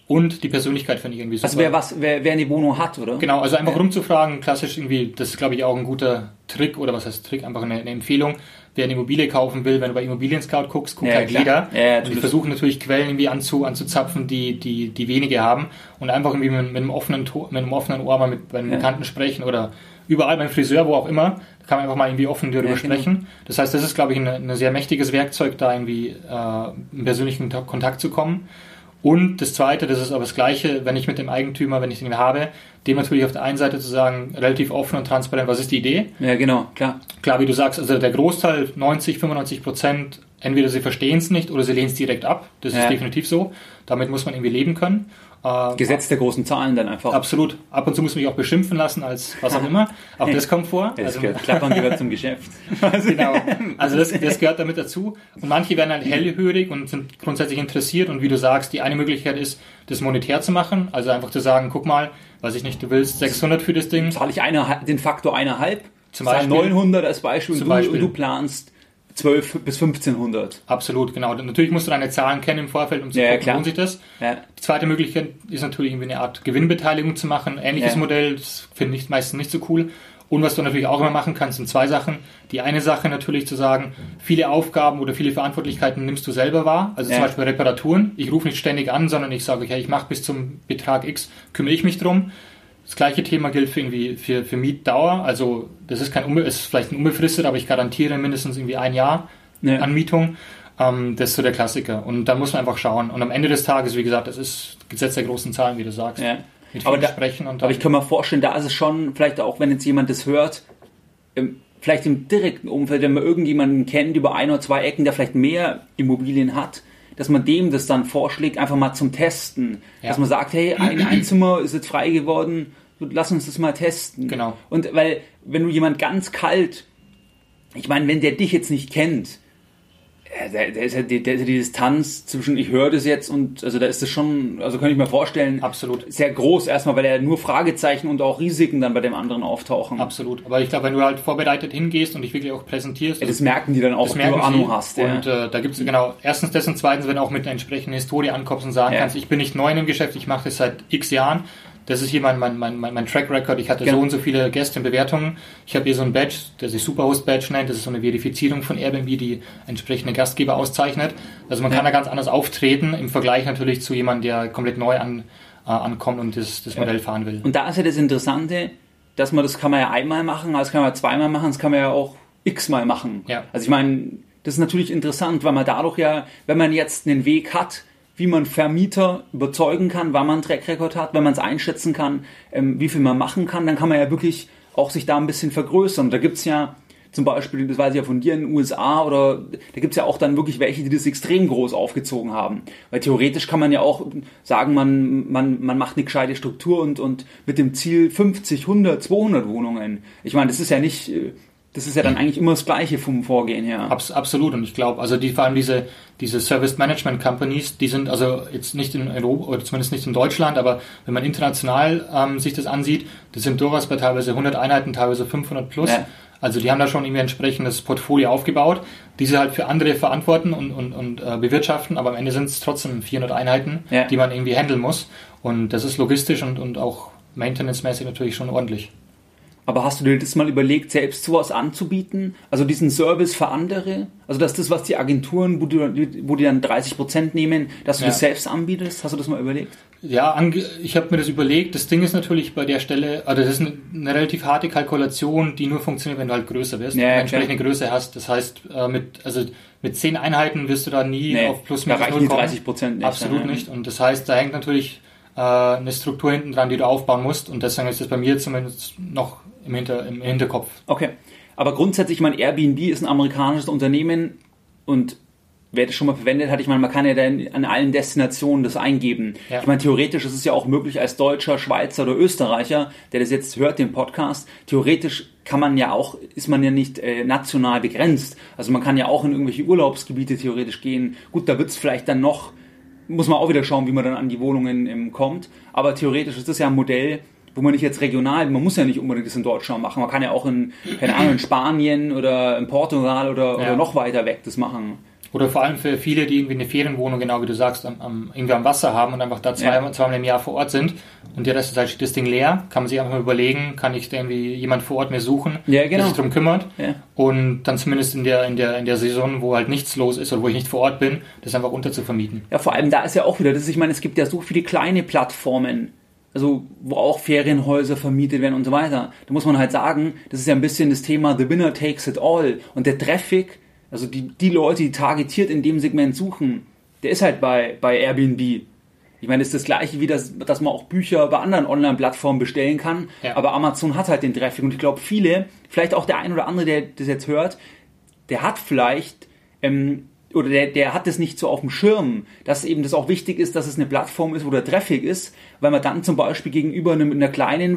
und die Persönlichkeit finde ich irgendwie super. Also wer eine Wohnung hat, oder? Genau, also einfach rumzufragen, klassisch irgendwie, das ist glaube ich auch ein guter Trick, oder was heißt Trick, einfach eine Empfehlung. Wer eine Immobilie kaufen will, wenn du bei Immobilien Scout guckst, guckt halt jeder. Und die versuchen natürlich Quellen irgendwie anzuzapfen, die wenige haben. Und einfach irgendwie mit einem offenen Ohr mal mit einem Bekannten sprechen oder überall beim Friseur, wo auch immer, da kann man einfach mal irgendwie offen darüber sprechen. Das heißt, das ist, glaube ich, ein sehr mächtiges Werkzeug, da irgendwie in persönlichen Kontakt zu kommen. Und das Zweite, das ist aber das Gleiche, wenn ich mit dem Eigentümer, wenn ich den habe, dem natürlich auf der einen Seite zu sagen, relativ offen und transparent, was ist die Idee? Ja, genau, klar. Klar, wie du sagst, also der Großteil, 90-95%, entweder sie verstehen es nicht oder sie lehnen es direkt ab. Das ist definitiv so. Damit muss man irgendwie leben können. Gesetz der großen Zahlen dann einfach. Absolut. Ab und zu muss man mich auch beschimpfen lassen, als was auch immer. Auch das kommt vor. Klappern gehört zum Geschäft. Genau. Also das gehört damit dazu. Und manche werden halt hellhörig und sind grundsätzlich interessiert. Und wie du sagst, die eine Möglichkeit ist, das monetär zu machen. Also einfach zu sagen, guck mal, weiß ich nicht, du willst 600 für das Ding. Zahle ich den Faktor 1,5. Zum Beispiel 900 als Beispiel und du planst 12 bis 1500. Absolut, genau. Natürlich musst du deine Zahlen kennen im Vorfeld, um zu gucken, lohnt sich das. Ja. Die zweite Möglichkeit ist natürlich irgendwie eine Art Gewinnbeteiligung zu machen. Ähnliches Modell, das finde ich meistens nicht so cool. Und was du natürlich auch immer machen kannst, sind zwei Sachen. Die eine Sache natürlich zu sagen, viele Aufgaben oder viele Verantwortlichkeiten nimmst du selber wahr. Also zum Beispiel Reparaturen. Ich rufe nicht ständig an, sondern ich sage, okay, ich mache bis zum Betrag X, kümmere ich mich drum. Das gleiche Thema gilt für Mietdauer. Also das ist ist vielleicht ein unbefristet, aber ich garantiere mindestens irgendwie 1 Jahr Anmietung. Das ist so der Klassiker. Und da muss man einfach schauen. Und am Ende des Tages, wie gesagt, das ist Gesetz der großen Zahlen, wie du sagst. Ja. Mit vielen Sprechen. Aber ich kann mir vorstellen, da ist es schon, vielleicht auch wenn jetzt jemand das hört, vielleicht im direkten Umfeld, wenn man irgendjemanden kennt über 1 oder 2 Ecken, der vielleicht mehr Immobilien hat, dass man dem das dann vorschlägt, einfach mal zum Testen. Ja. Dass man sagt, hey, ein Zimmer ist jetzt frei geworden, lass uns das mal testen. Genau. Und weil, wenn du jemand ganz kalt, ich meine, wenn der dich jetzt nicht kennt, der ist ja die Distanz zwischen ich höre das jetzt und also da ist das schon, also kann ich mir vorstellen, absolut sehr groß erstmal, weil er nur Fragezeichen und auch Risiken dann bei dem anderen auftauchen. Absolut. Aber ich glaube, wenn du halt vorbereitet hingehst und dich wirklich auch präsentierst, das merken die dann auch, wenn du Ahnung hast. Und da gibt es genau erstens das und zweitens, wenn du auch mit einer entsprechenden Historie ankommst und sagen kannst, ich bin nicht neu im Geschäft, ich mache das seit X Jahren. Das ist hier mein Track Record. Ich hatte so und so viele Gäste in Bewertungen. Ich habe hier so ein Badge, der sich Superhost Badge nennt. Das ist so eine Verifizierung von Airbnb, die entsprechende Gastgeber auszeichnet. Also man kann da ganz anders auftreten, im Vergleich natürlich zu jemandem, der komplett neu ankommt und das Modell fahren will. Und da ist ja das Interessante, dass das kann man ja einmal machen, das kann man zweimal machen, das kann man ja auch x-mal machen. Ja. Also ich meine, das ist natürlich interessant, weil man dadurch ja, wenn man jetzt einen Weg hat, wie man Vermieter überzeugen kann, wann man einen Track-Record hat, wenn man es einschätzen kann, wie viel man machen kann, dann kann man ja wirklich auch sich da ein bisschen vergrößern. Da gibt es ja zum Beispiel, das weiß ich ja von dir in den USA, oder da gibt es ja auch dann wirklich welche, die das extrem groß aufgezogen haben. Weil theoretisch kann man ja auch sagen, man macht eine gescheite Struktur und mit dem Ziel 50, 100, 200 Wohnungen. Ich meine, das ist ja dann eigentlich immer das Gleiche vom Vorgehen her. Absolut. Und ich glaube, also vor allem diese Service Management Companies, die sind also jetzt nicht in Europa oder zumindest nicht in Deutschland, aber wenn man international sich das ansieht, das sind durchaus bei teilweise 100 Einheiten, teilweise 500 plus. Ja. Also die haben da schon irgendwie ein entsprechendes Portfolio aufgebaut, die sie halt für andere verantworten und bewirtschaften, aber am Ende sind es trotzdem 400 Einheiten, die man irgendwie handeln muss. Und das ist logistisch und auch maintenance-mäßig natürlich schon ordentlich. Aber hast du dir das mal überlegt, selbst sowas anzubieten? Also diesen Service für andere? Also dass das, was die Agenturen, wo die dann 30% nehmen, dass du das selbst anbietest? Hast du das mal überlegt? Ja, ich habe mir das überlegt. Das Ding ist natürlich bei der Stelle, also das ist eine relativ harte Kalkulation, die nur funktioniert, wenn du halt größer wirst, eine entsprechende Größe hast. Das heißt, mit 10 Einheiten wirst du da nie auf plus minus 0 kommen. Da reichen die 30% nicht. Absolut nicht. Und das heißt, da hängt natürlich eine Struktur hinten dran, die du aufbauen musst. Und deswegen ist das bei mir zumindest noch im Hinterkopf. Okay, aber grundsätzlich, ich meine, Airbnb ist ein amerikanisches Unternehmen und wer das schon mal verwendet hat, ich meine, man kann ja dann an allen Destinationen das eingeben. Ja. Ich meine, theoretisch ist es ja auch möglich als Deutscher, Schweizer oder Österreicher, der das jetzt hört, den Podcast, theoretisch ist man ja nicht national begrenzt. Also man kann ja auch in irgendwelche Urlaubsgebiete theoretisch gehen. Gut, da wird es vielleicht dann noch, muss man auch wieder schauen, wie man dann an die Wohnungen kommt, aber theoretisch ist das ja ein Modell, wo man nicht jetzt regional, man muss ja nicht unbedingt das in Deutschland machen, man kann ja auch in Spanien oder in Portugal oder noch weiter weg das machen. Oder vor allem für viele, die irgendwie eine Ferienwohnung, genau wie du sagst, irgendwie am Wasser haben und einfach da zweimal im Jahr vor Ort sind und der Rest der Zeit steht das Ding leer, kann man sich einfach mal überlegen, kann ich da irgendwie jemand vor Ort mir suchen, der sich darum kümmert und dann zumindest in der Saison, wo halt nichts los ist oder wo ich nicht vor Ort bin, das einfach unterzuvermieten. Ja, vor allem da ist ja auch wieder, ich meine, es gibt ja so viele kleine Plattformen, also wo auch Ferienhäuser vermietet werden und so weiter. Da muss man halt sagen, das ist ja ein bisschen das Thema The Winner Takes It All und der Traffic, also die Leute, die targetiert in dem Segment suchen, der ist halt bei Airbnb. Ich meine, das ist das Gleiche wie dass man auch Bücher bei anderen Online-Plattformen bestellen kann, aber Amazon hat halt den Traffic und ich glaube viele, vielleicht auch der ein oder andere, der das jetzt hört, der hat vielleicht oder der hat das nicht so auf dem Schirm, dass eben das auch wichtig ist, dass es eine Plattform ist, wo der Traffic ist, weil man dann zum Beispiel gegenüber einer kleinen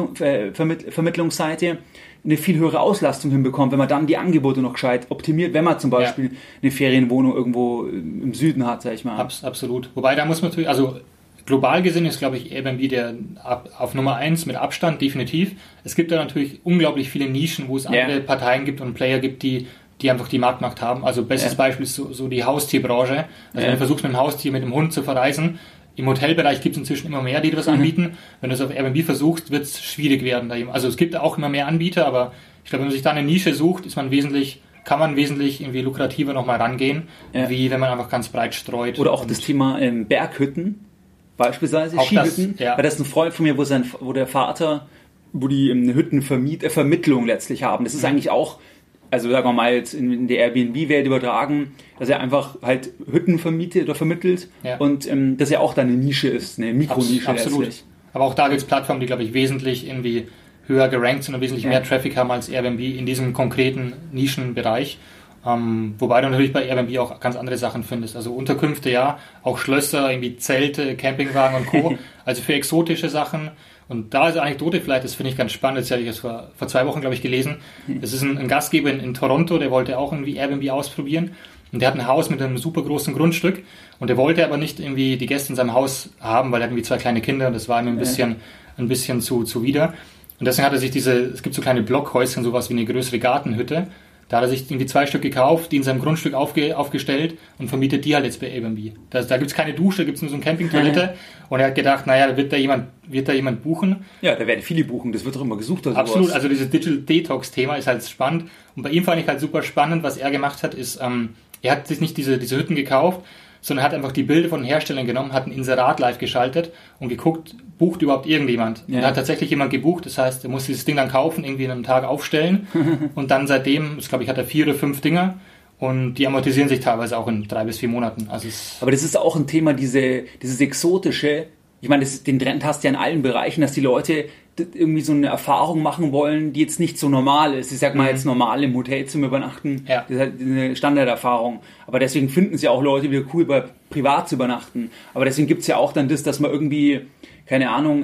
Vermittlungsseite eine viel höhere Auslastung hinbekommt, wenn man dann die Angebote noch gescheit optimiert, wenn man zum Beispiel eine Ferienwohnung irgendwo im Süden hat, sag ich mal. Absolut. Wobei, da muss man natürlich, also global gesehen ist, glaube ich, Airbnb der auf Nummer 1 mit Abstand, definitiv. Es gibt da natürlich unglaublich viele Nischen, wo es andere Parteien gibt und Player gibt, die einfach die Marktmacht haben. Also bestes Beispiel ist so die Haustierbranche. Also wenn du versuchst mit dem Haustier, mit dem Hund zu verreisen, im Hotelbereich gibt es inzwischen immer mehr, die das anbieten. Wenn du es auf Airbnb versuchst, wird es schwierig werden. Also es gibt auch immer mehr Anbieter, aber ich glaube, wenn man sich da eine Nische sucht, kann man wesentlich irgendwie lukrativer nochmal rangehen, wie wenn man einfach ganz breit streut. Oder auch das Thema Berghütten, beispielsweise auch Skihütten. Weil das ist ein Freund von mir, wo der Vater, wo die eine Hüttenvermittlung letztlich haben. Das ist eigentlich auch, also sagen wir mal jetzt in der Airbnb-Welt übertragen, dass er einfach halt Hütten vermietet oder vermittelt und dass er auch dann eine Nische ist, eine Mikronische letztlich. Aber auch da gibt es Plattformen, die, glaube ich, wesentlich irgendwie höher gerankt sind und wesentlich mehr Traffic haben als Airbnb in diesem konkreten Nischenbereich. Wobei du natürlich bei Airbnb auch ganz andere Sachen findest. Also Unterkünfte, auch Schlösser, irgendwie Zelte, Campingwagen und Co. Also für exotische Sachen. Und da ist eine Anekdote vielleicht, das finde ich ganz spannend, das habe ich jetzt vor 2 Wochen, glaube ich, gelesen. Das ist ein Gastgeber in Toronto, der wollte auch irgendwie Airbnb ausprobieren. Und der hat ein Haus mit einem super großen Grundstück. Und der wollte aber nicht irgendwie die Gäste in seinem Haus haben, weil er hat irgendwie 2 kleine Kinder und das war ihm ein bisschen zuwider. Und deswegen hat er sich es gibt so kleine Blockhäuschen, sowas wie eine größere Gartenhütte. Da hat er sich irgendwie 2 Stück gekauft, die in seinem Grundstück aufgestellt und vermietet die halt jetzt bei Airbnb. Da gibt es keine Dusche, da gibt es nur so eine Campingtoilette. Und er hat gedacht, da wird da jemand buchen. Ja, da werden viele buchen, das wird doch immer gesucht. Oder absolut, sowas. also dieses Digital Detox-Thema ist halt spannend. Und bei ihm fand ich halt super spannend, was er gemacht hat, ist, er hat sich nicht diese Hütten gekauft, sondern hat einfach die Bilder von den Herstellern genommen, hat ein Inserat live geschaltet und geguckt, bucht überhaupt irgendjemand. Und hat tatsächlich jemand gebucht, das heißt, er muss dieses Ding dann kaufen, irgendwie in einem Tag aufstellen und dann seitdem, ich glaube, hat er 4 oder 5 Dinger und die amortisieren sich teilweise auch in 3 bis 4 Monaten. Also aber das ist auch ein Thema, dieses Exotische, ich meine, den Trend hast du ja in allen Bereichen, dass die Leute irgendwie so eine Erfahrung machen wollen, die jetzt nicht so normal ist. Ich sag mal jetzt normal im Hotelzimmer übernachten, das ist halt eine Standarderfahrung. Aber deswegen finden es ja auch Leute wieder cool, bei privat zu übernachten. Aber deswegen gibt es ja auch dann dass man irgendwie, keine Ahnung,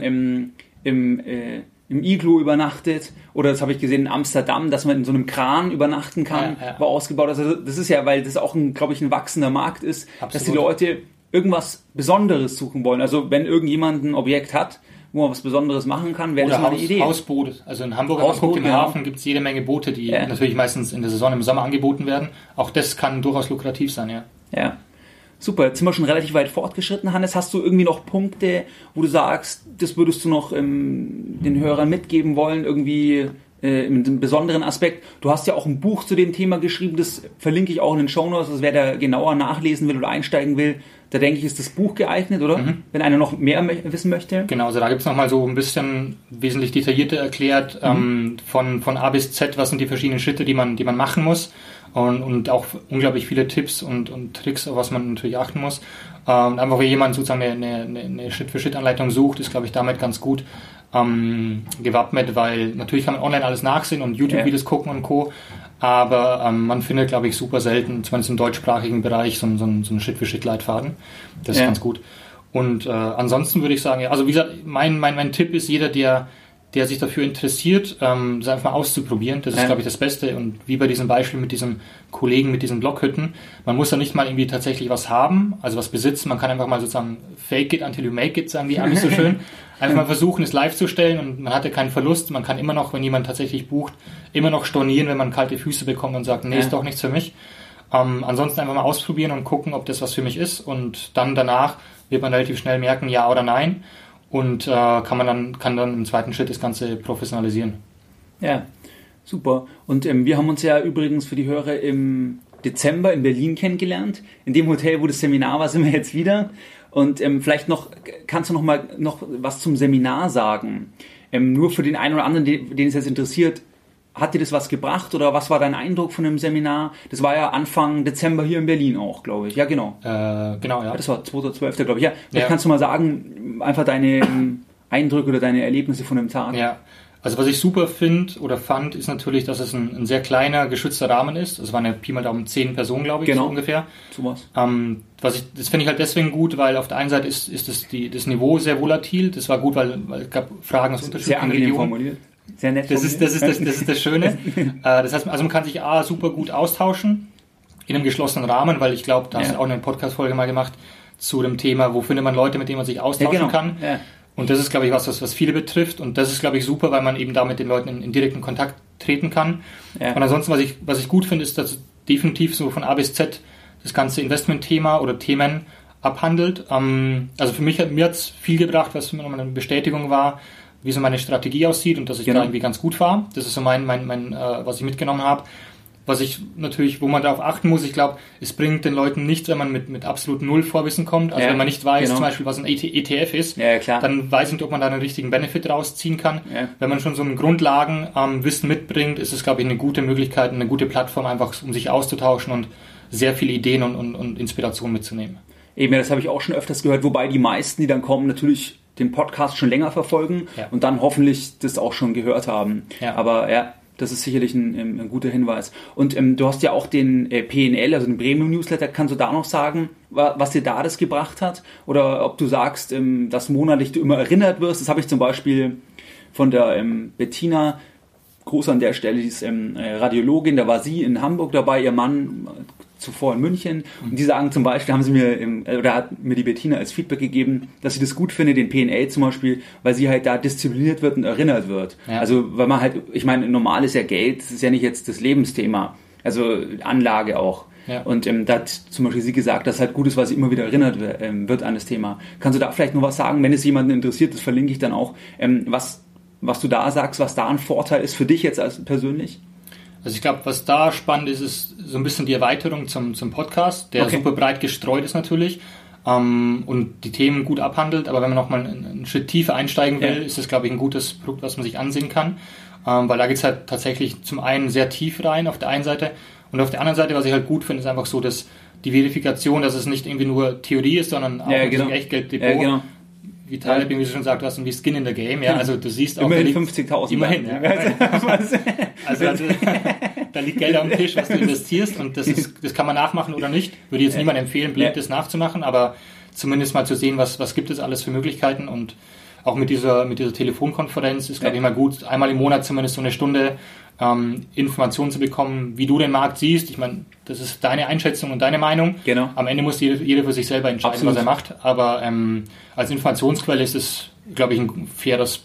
im Iglu übernachtet. Oder das habe ich gesehen in Amsterdam, dass man in so einem Kran übernachten kann, war ausgebaut. Also das ist ja, weil das auch glaube ich, ein wachsender Markt ist, dass die Leute irgendwas Besonderes suchen wollen. Also wenn irgendjemand ein Objekt hat, wo man was Besonderes machen kann, wäre das mal eine Idee. Hausboote. Also in Hamburg, im Hafen gibt es jede Menge Boote, die natürlich meistens in der Saison im Sommer angeboten werden. Auch das kann durchaus lukrativ sein, Ja. Super, jetzt sind wir schon relativ weit fortgeschritten, Hannes. Hast du irgendwie noch Punkte, wo du sagst, das würdest du noch den Hörern mitgeben wollen, irgendwie in einem besonderen Aspekt? Du hast ja auch ein Buch zu dem Thema geschrieben, das verlinke ich auch in den Shownotes, also wer da genauer nachlesen will oder einsteigen will, da denke ich, ist das Buch geeignet, oder? Wenn einer noch mehr wissen möchte. Genau, also da gibt es nochmal so ein bisschen wesentlich detaillierter erklärt, von A bis Z, was sind die verschiedenen Schritte, die man machen muss. Und auch unglaublich viele Tipps und Tricks, auf was man natürlich achten muss. Und einfach, wenn jemand sozusagen eine Schritt-für-Schritt-Anleitung sucht, ist, glaube ich, damit ganz gut gewappnet, weil natürlich kann man online alles nachsehen und YouTube-Videos gucken und Co., aber man findet, glaube ich, super selten, zumindest im deutschsprachigen Bereich, so einen Schritt-für-Schritt-Leitfaden. Das ist ganz gut. Und ansonsten würde ich sagen, also wie gesagt, mein Tipp ist, jeder, der sich dafür interessiert, es einfach mal auszuprobieren. Das ist, glaube ich, das Beste. Und wie bei diesem Beispiel mit diesem Kollegen mit diesen Blockhütten, man muss da nicht mal irgendwie tatsächlich was haben, also was besitzen. Man kann einfach mal sozusagen fake it until you make it, sagen die Amis so schön. Einfach mal versuchen, es live zu stellen und man hat ja keinen Verlust. Man kann immer noch, wenn jemand tatsächlich bucht, immer noch stornieren, wenn man kalte Füße bekommt und sagt, nee, ist doch nichts für mich. Ansonsten einfach mal ausprobieren und gucken, ob das was für mich ist. Und dann danach wird man relativ schnell merken, ja oder nein. Und kann dann im zweiten Schritt das Ganze professionalisieren. Ja, super. Und wir haben uns ja übrigens für die Hörer im Dezember in Berlin kennengelernt. In dem Hotel, wo das Seminar war, sind wir jetzt wieder. Und vielleicht kannst du noch was zum Seminar sagen? Nur für den einen oder anderen, den es jetzt interessiert, hat dir das was gebracht oder was war dein Eindruck von dem Seminar? Das war ja Anfang Dezember hier in Berlin auch, glaube ich. Ja, genau. Genau, ja. Das war 2.12., glaube ich. Ja, vielleicht kannst du mal sagen, einfach deine Eindrücke oder deine Erlebnisse von dem Tag. Ja, also was ich super fand, ist natürlich, dass es ein sehr kleiner, geschützter Rahmen ist. Es waren ja Pi mal Daumen 10 Personen, glaube ich, genau. So ungefähr. Sowas. Das finde ich halt deswegen gut, weil auf der einen Seite ist das Niveau sehr volatil. Das war gut, weil es gab Fragen aus unterschiedlichen Regionen. Sehr angenehm Regionen. Formuliert. Sehr nett. Das ist das Schöne. Das heißt, also man kann sich super gut austauschen in einem geschlossenen Rahmen, weil ich glaube, da hast du auch eine Podcast-Folge mal gemacht zu dem Thema, wo findet man Leute, mit denen man sich austauschen kann. Ja. Und das ist, glaube ich, was viele betrifft. Und das ist, glaube ich, super, weil man eben da mit den Leuten in direkten Kontakt treten kann. Ja. Und ansonsten, was ich gut finde, ist, dass definitiv so von A bis Z das ganze Investment-Thema oder Themen abhandelt. Also für mir hat es viel gebracht, was für mich nochmal eine Bestätigung war, wie so meine Strategie aussieht und dass ich da irgendwie ganz gut war. Das ist so mein was ich mitgenommen habe. Was ich natürlich, wo man darauf achten muss, ich glaube, es bringt den Leuten nichts, wenn man mit absolut null Vorwissen kommt. Also wenn man nicht weiß, zum Beispiel, was ein ETF ist, dann weiß ich nicht, ob man da einen richtigen Benefit rausziehen kann. Ja. Wenn man schon so ein Grundlagenwissen mitbringt, ist es, glaube ich, eine gute Möglichkeit, eine gute Plattform, einfach um sich auszutauschen und sehr viele Ideen und Inspiration mitzunehmen. Eben, das habe ich auch schon öfters gehört, wobei die meisten, die dann kommen, natürlich den Podcast schon länger verfolgen und dann hoffentlich das auch schon gehört haben. Ja. Aber ja, das ist sicherlich ein guter Hinweis. Und du hast ja auch den PNL, also den Premium-Newsletter. Kannst du da noch sagen, was dir da das gebracht hat? Oder ob du sagst, dass monatlich du immer erinnert wirst? Das habe ich zum Beispiel von der Bettina, Gruß an der Stelle, die ist Radiologin, da war sie in Hamburg dabei, ihr Mann zuvor in München. Und die sagen zum Beispiel, hat mir die Bettina als Feedback gegeben, dass sie das gut findet, den PNL zum Beispiel, weil sie halt da diszipliniert wird und erinnert wird. Ja. Also, weil man halt, ich meine, normal ist ja Geld, das ist ja nicht jetzt das Lebensthema, also Anlage auch. Ja. Und da hat zum Beispiel sie gesagt, dass es halt gut ist, weil sie immer wieder erinnert wird an das Thema. Kannst du da vielleicht noch was sagen, wenn es jemanden interessiert, das verlinke ich dann auch, was du da sagst, was da ein Vorteil ist für dich jetzt als persönlich? Also ich glaube, was da spannend ist so ein bisschen die Erweiterung zum Podcast, der super breit gestreut ist natürlich und die Themen gut abhandelt, aber wenn man nochmal einen Schritt tiefer einsteigen will, ist das, glaube ich, ein gutes Produkt, was man sich ansehen kann, weil da geht es halt tatsächlich zum einen sehr tief rein auf der einen Seite und auf der anderen Seite, was ich halt gut finde, ist einfach so, dass die Verifikation, dass es nicht irgendwie nur Theorie ist, sondern auch ein Echtgelddepot. Ja, genau. Wie Taleb irgendwie schon sagt, du hast irgendwie Skin in the Game, ja, also du siehst auch... Immerhin 50.000. Immerhin, ja. Also da liegt Geld auf dem Tisch, was du investierst und das kann man nachmachen oder nicht. Würde jetzt niemand empfehlen, blind das nachzumachen, aber zumindest mal zu sehen, was gibt es alles für Möglichkeiten und auch mit dieser Telefonkonferenz ist, glaube ich, mal gut, einmal im Monat zumindest so eine Stunde Informationen zu bekommen, wie du den Markt siehst. Ich meine, das ist deine Einschätzung und deine Meinung. Genau. Am Ende muss jeder für sich selber entscheiden, was er macht. Aber als Informationsquelle ist es, glaube ich, ein faires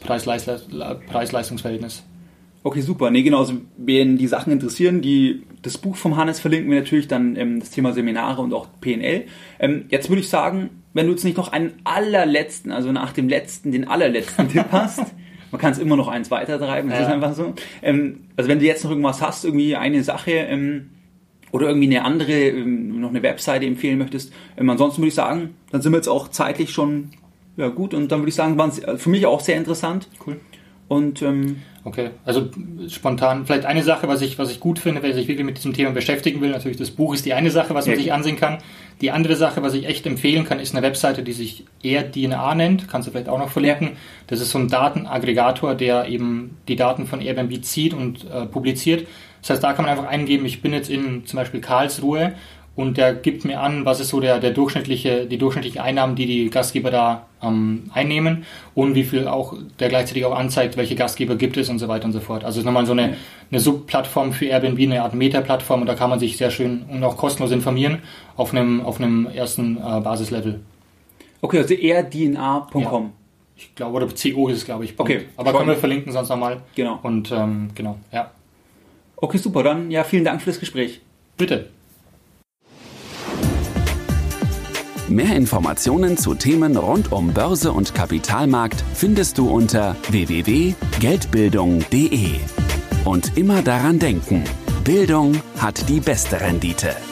Preis-Leistungs-Verhältnis. Okay, super. Nee, genau. Also, wen die Sachen interessieren, das Buch vom Hannes verlinken wir natürlich dann das Thema Seminare und auch PNL. Jetzt würde ich sagen, wenn du jetzt nicht noch einen allerletzten, also nach dem letzten, den allerletzten Tipp hast, man kann es immer noch eins weitertreiben, das ist einfach so. Also wenn du jetzt noch irgendwas hast, irgendwie eine Sache oder irgendwie eine andere, noch eine Webseite empfehlen möchtest, ansonsten würde ich sagen, dann sind wir jetzt auch zeitlich schon gut und dann würde ich sagen, waren es für mich auch sehr interessant. Cool. Und okay, also spontan vielleicht eine Sache, was ich gut finde, wer sich wirklich mit diesem Thema beschäftigen will, natürlich das Buch ist die eine Sache, was man sich ansehen kann. Die andere Sache, was ich echt empfehlen kann, ist eine Webseite, die sich AirDNA nennt, kannst du vielleicht auch noch verlinken. Das ist so ein Datenaggregator, der eben die Daten von Airbnb zieht und publiziert. Das heißt, da kann man einfach eingeben, ich bin jetzt in zum Beispiel Karlsruhe und der gibt mir an, was ist so die durchschnittliche Einnahmen, die Gastgeber da einnehmen und wie viel auch der gleichzeitig auch anzeigt, welche Gastgeber gibt es und so weiter und so fort. Also ist nochmal so eine Subplattform für Airbnb, eine Art Meta-Plattform und da kann man sich sehr schön und auch kostenlos informieren auf einem ersten Basislevel. Okay, also airdna.com. Ja. Ich glaube, oder CO ist es, glaube ich. Okay. Aber können wir verlinken sonst nochmal. Genau. Und genau, ja. Okay, super. Dann vielen Dank für das Gespräch. Bitte. Mehr Informationen zu Themen rund um Börse und Kapitalmarkt findest du unter www.geldbildung.de. Und immer daran denken, Bildung hat die beste Rendite.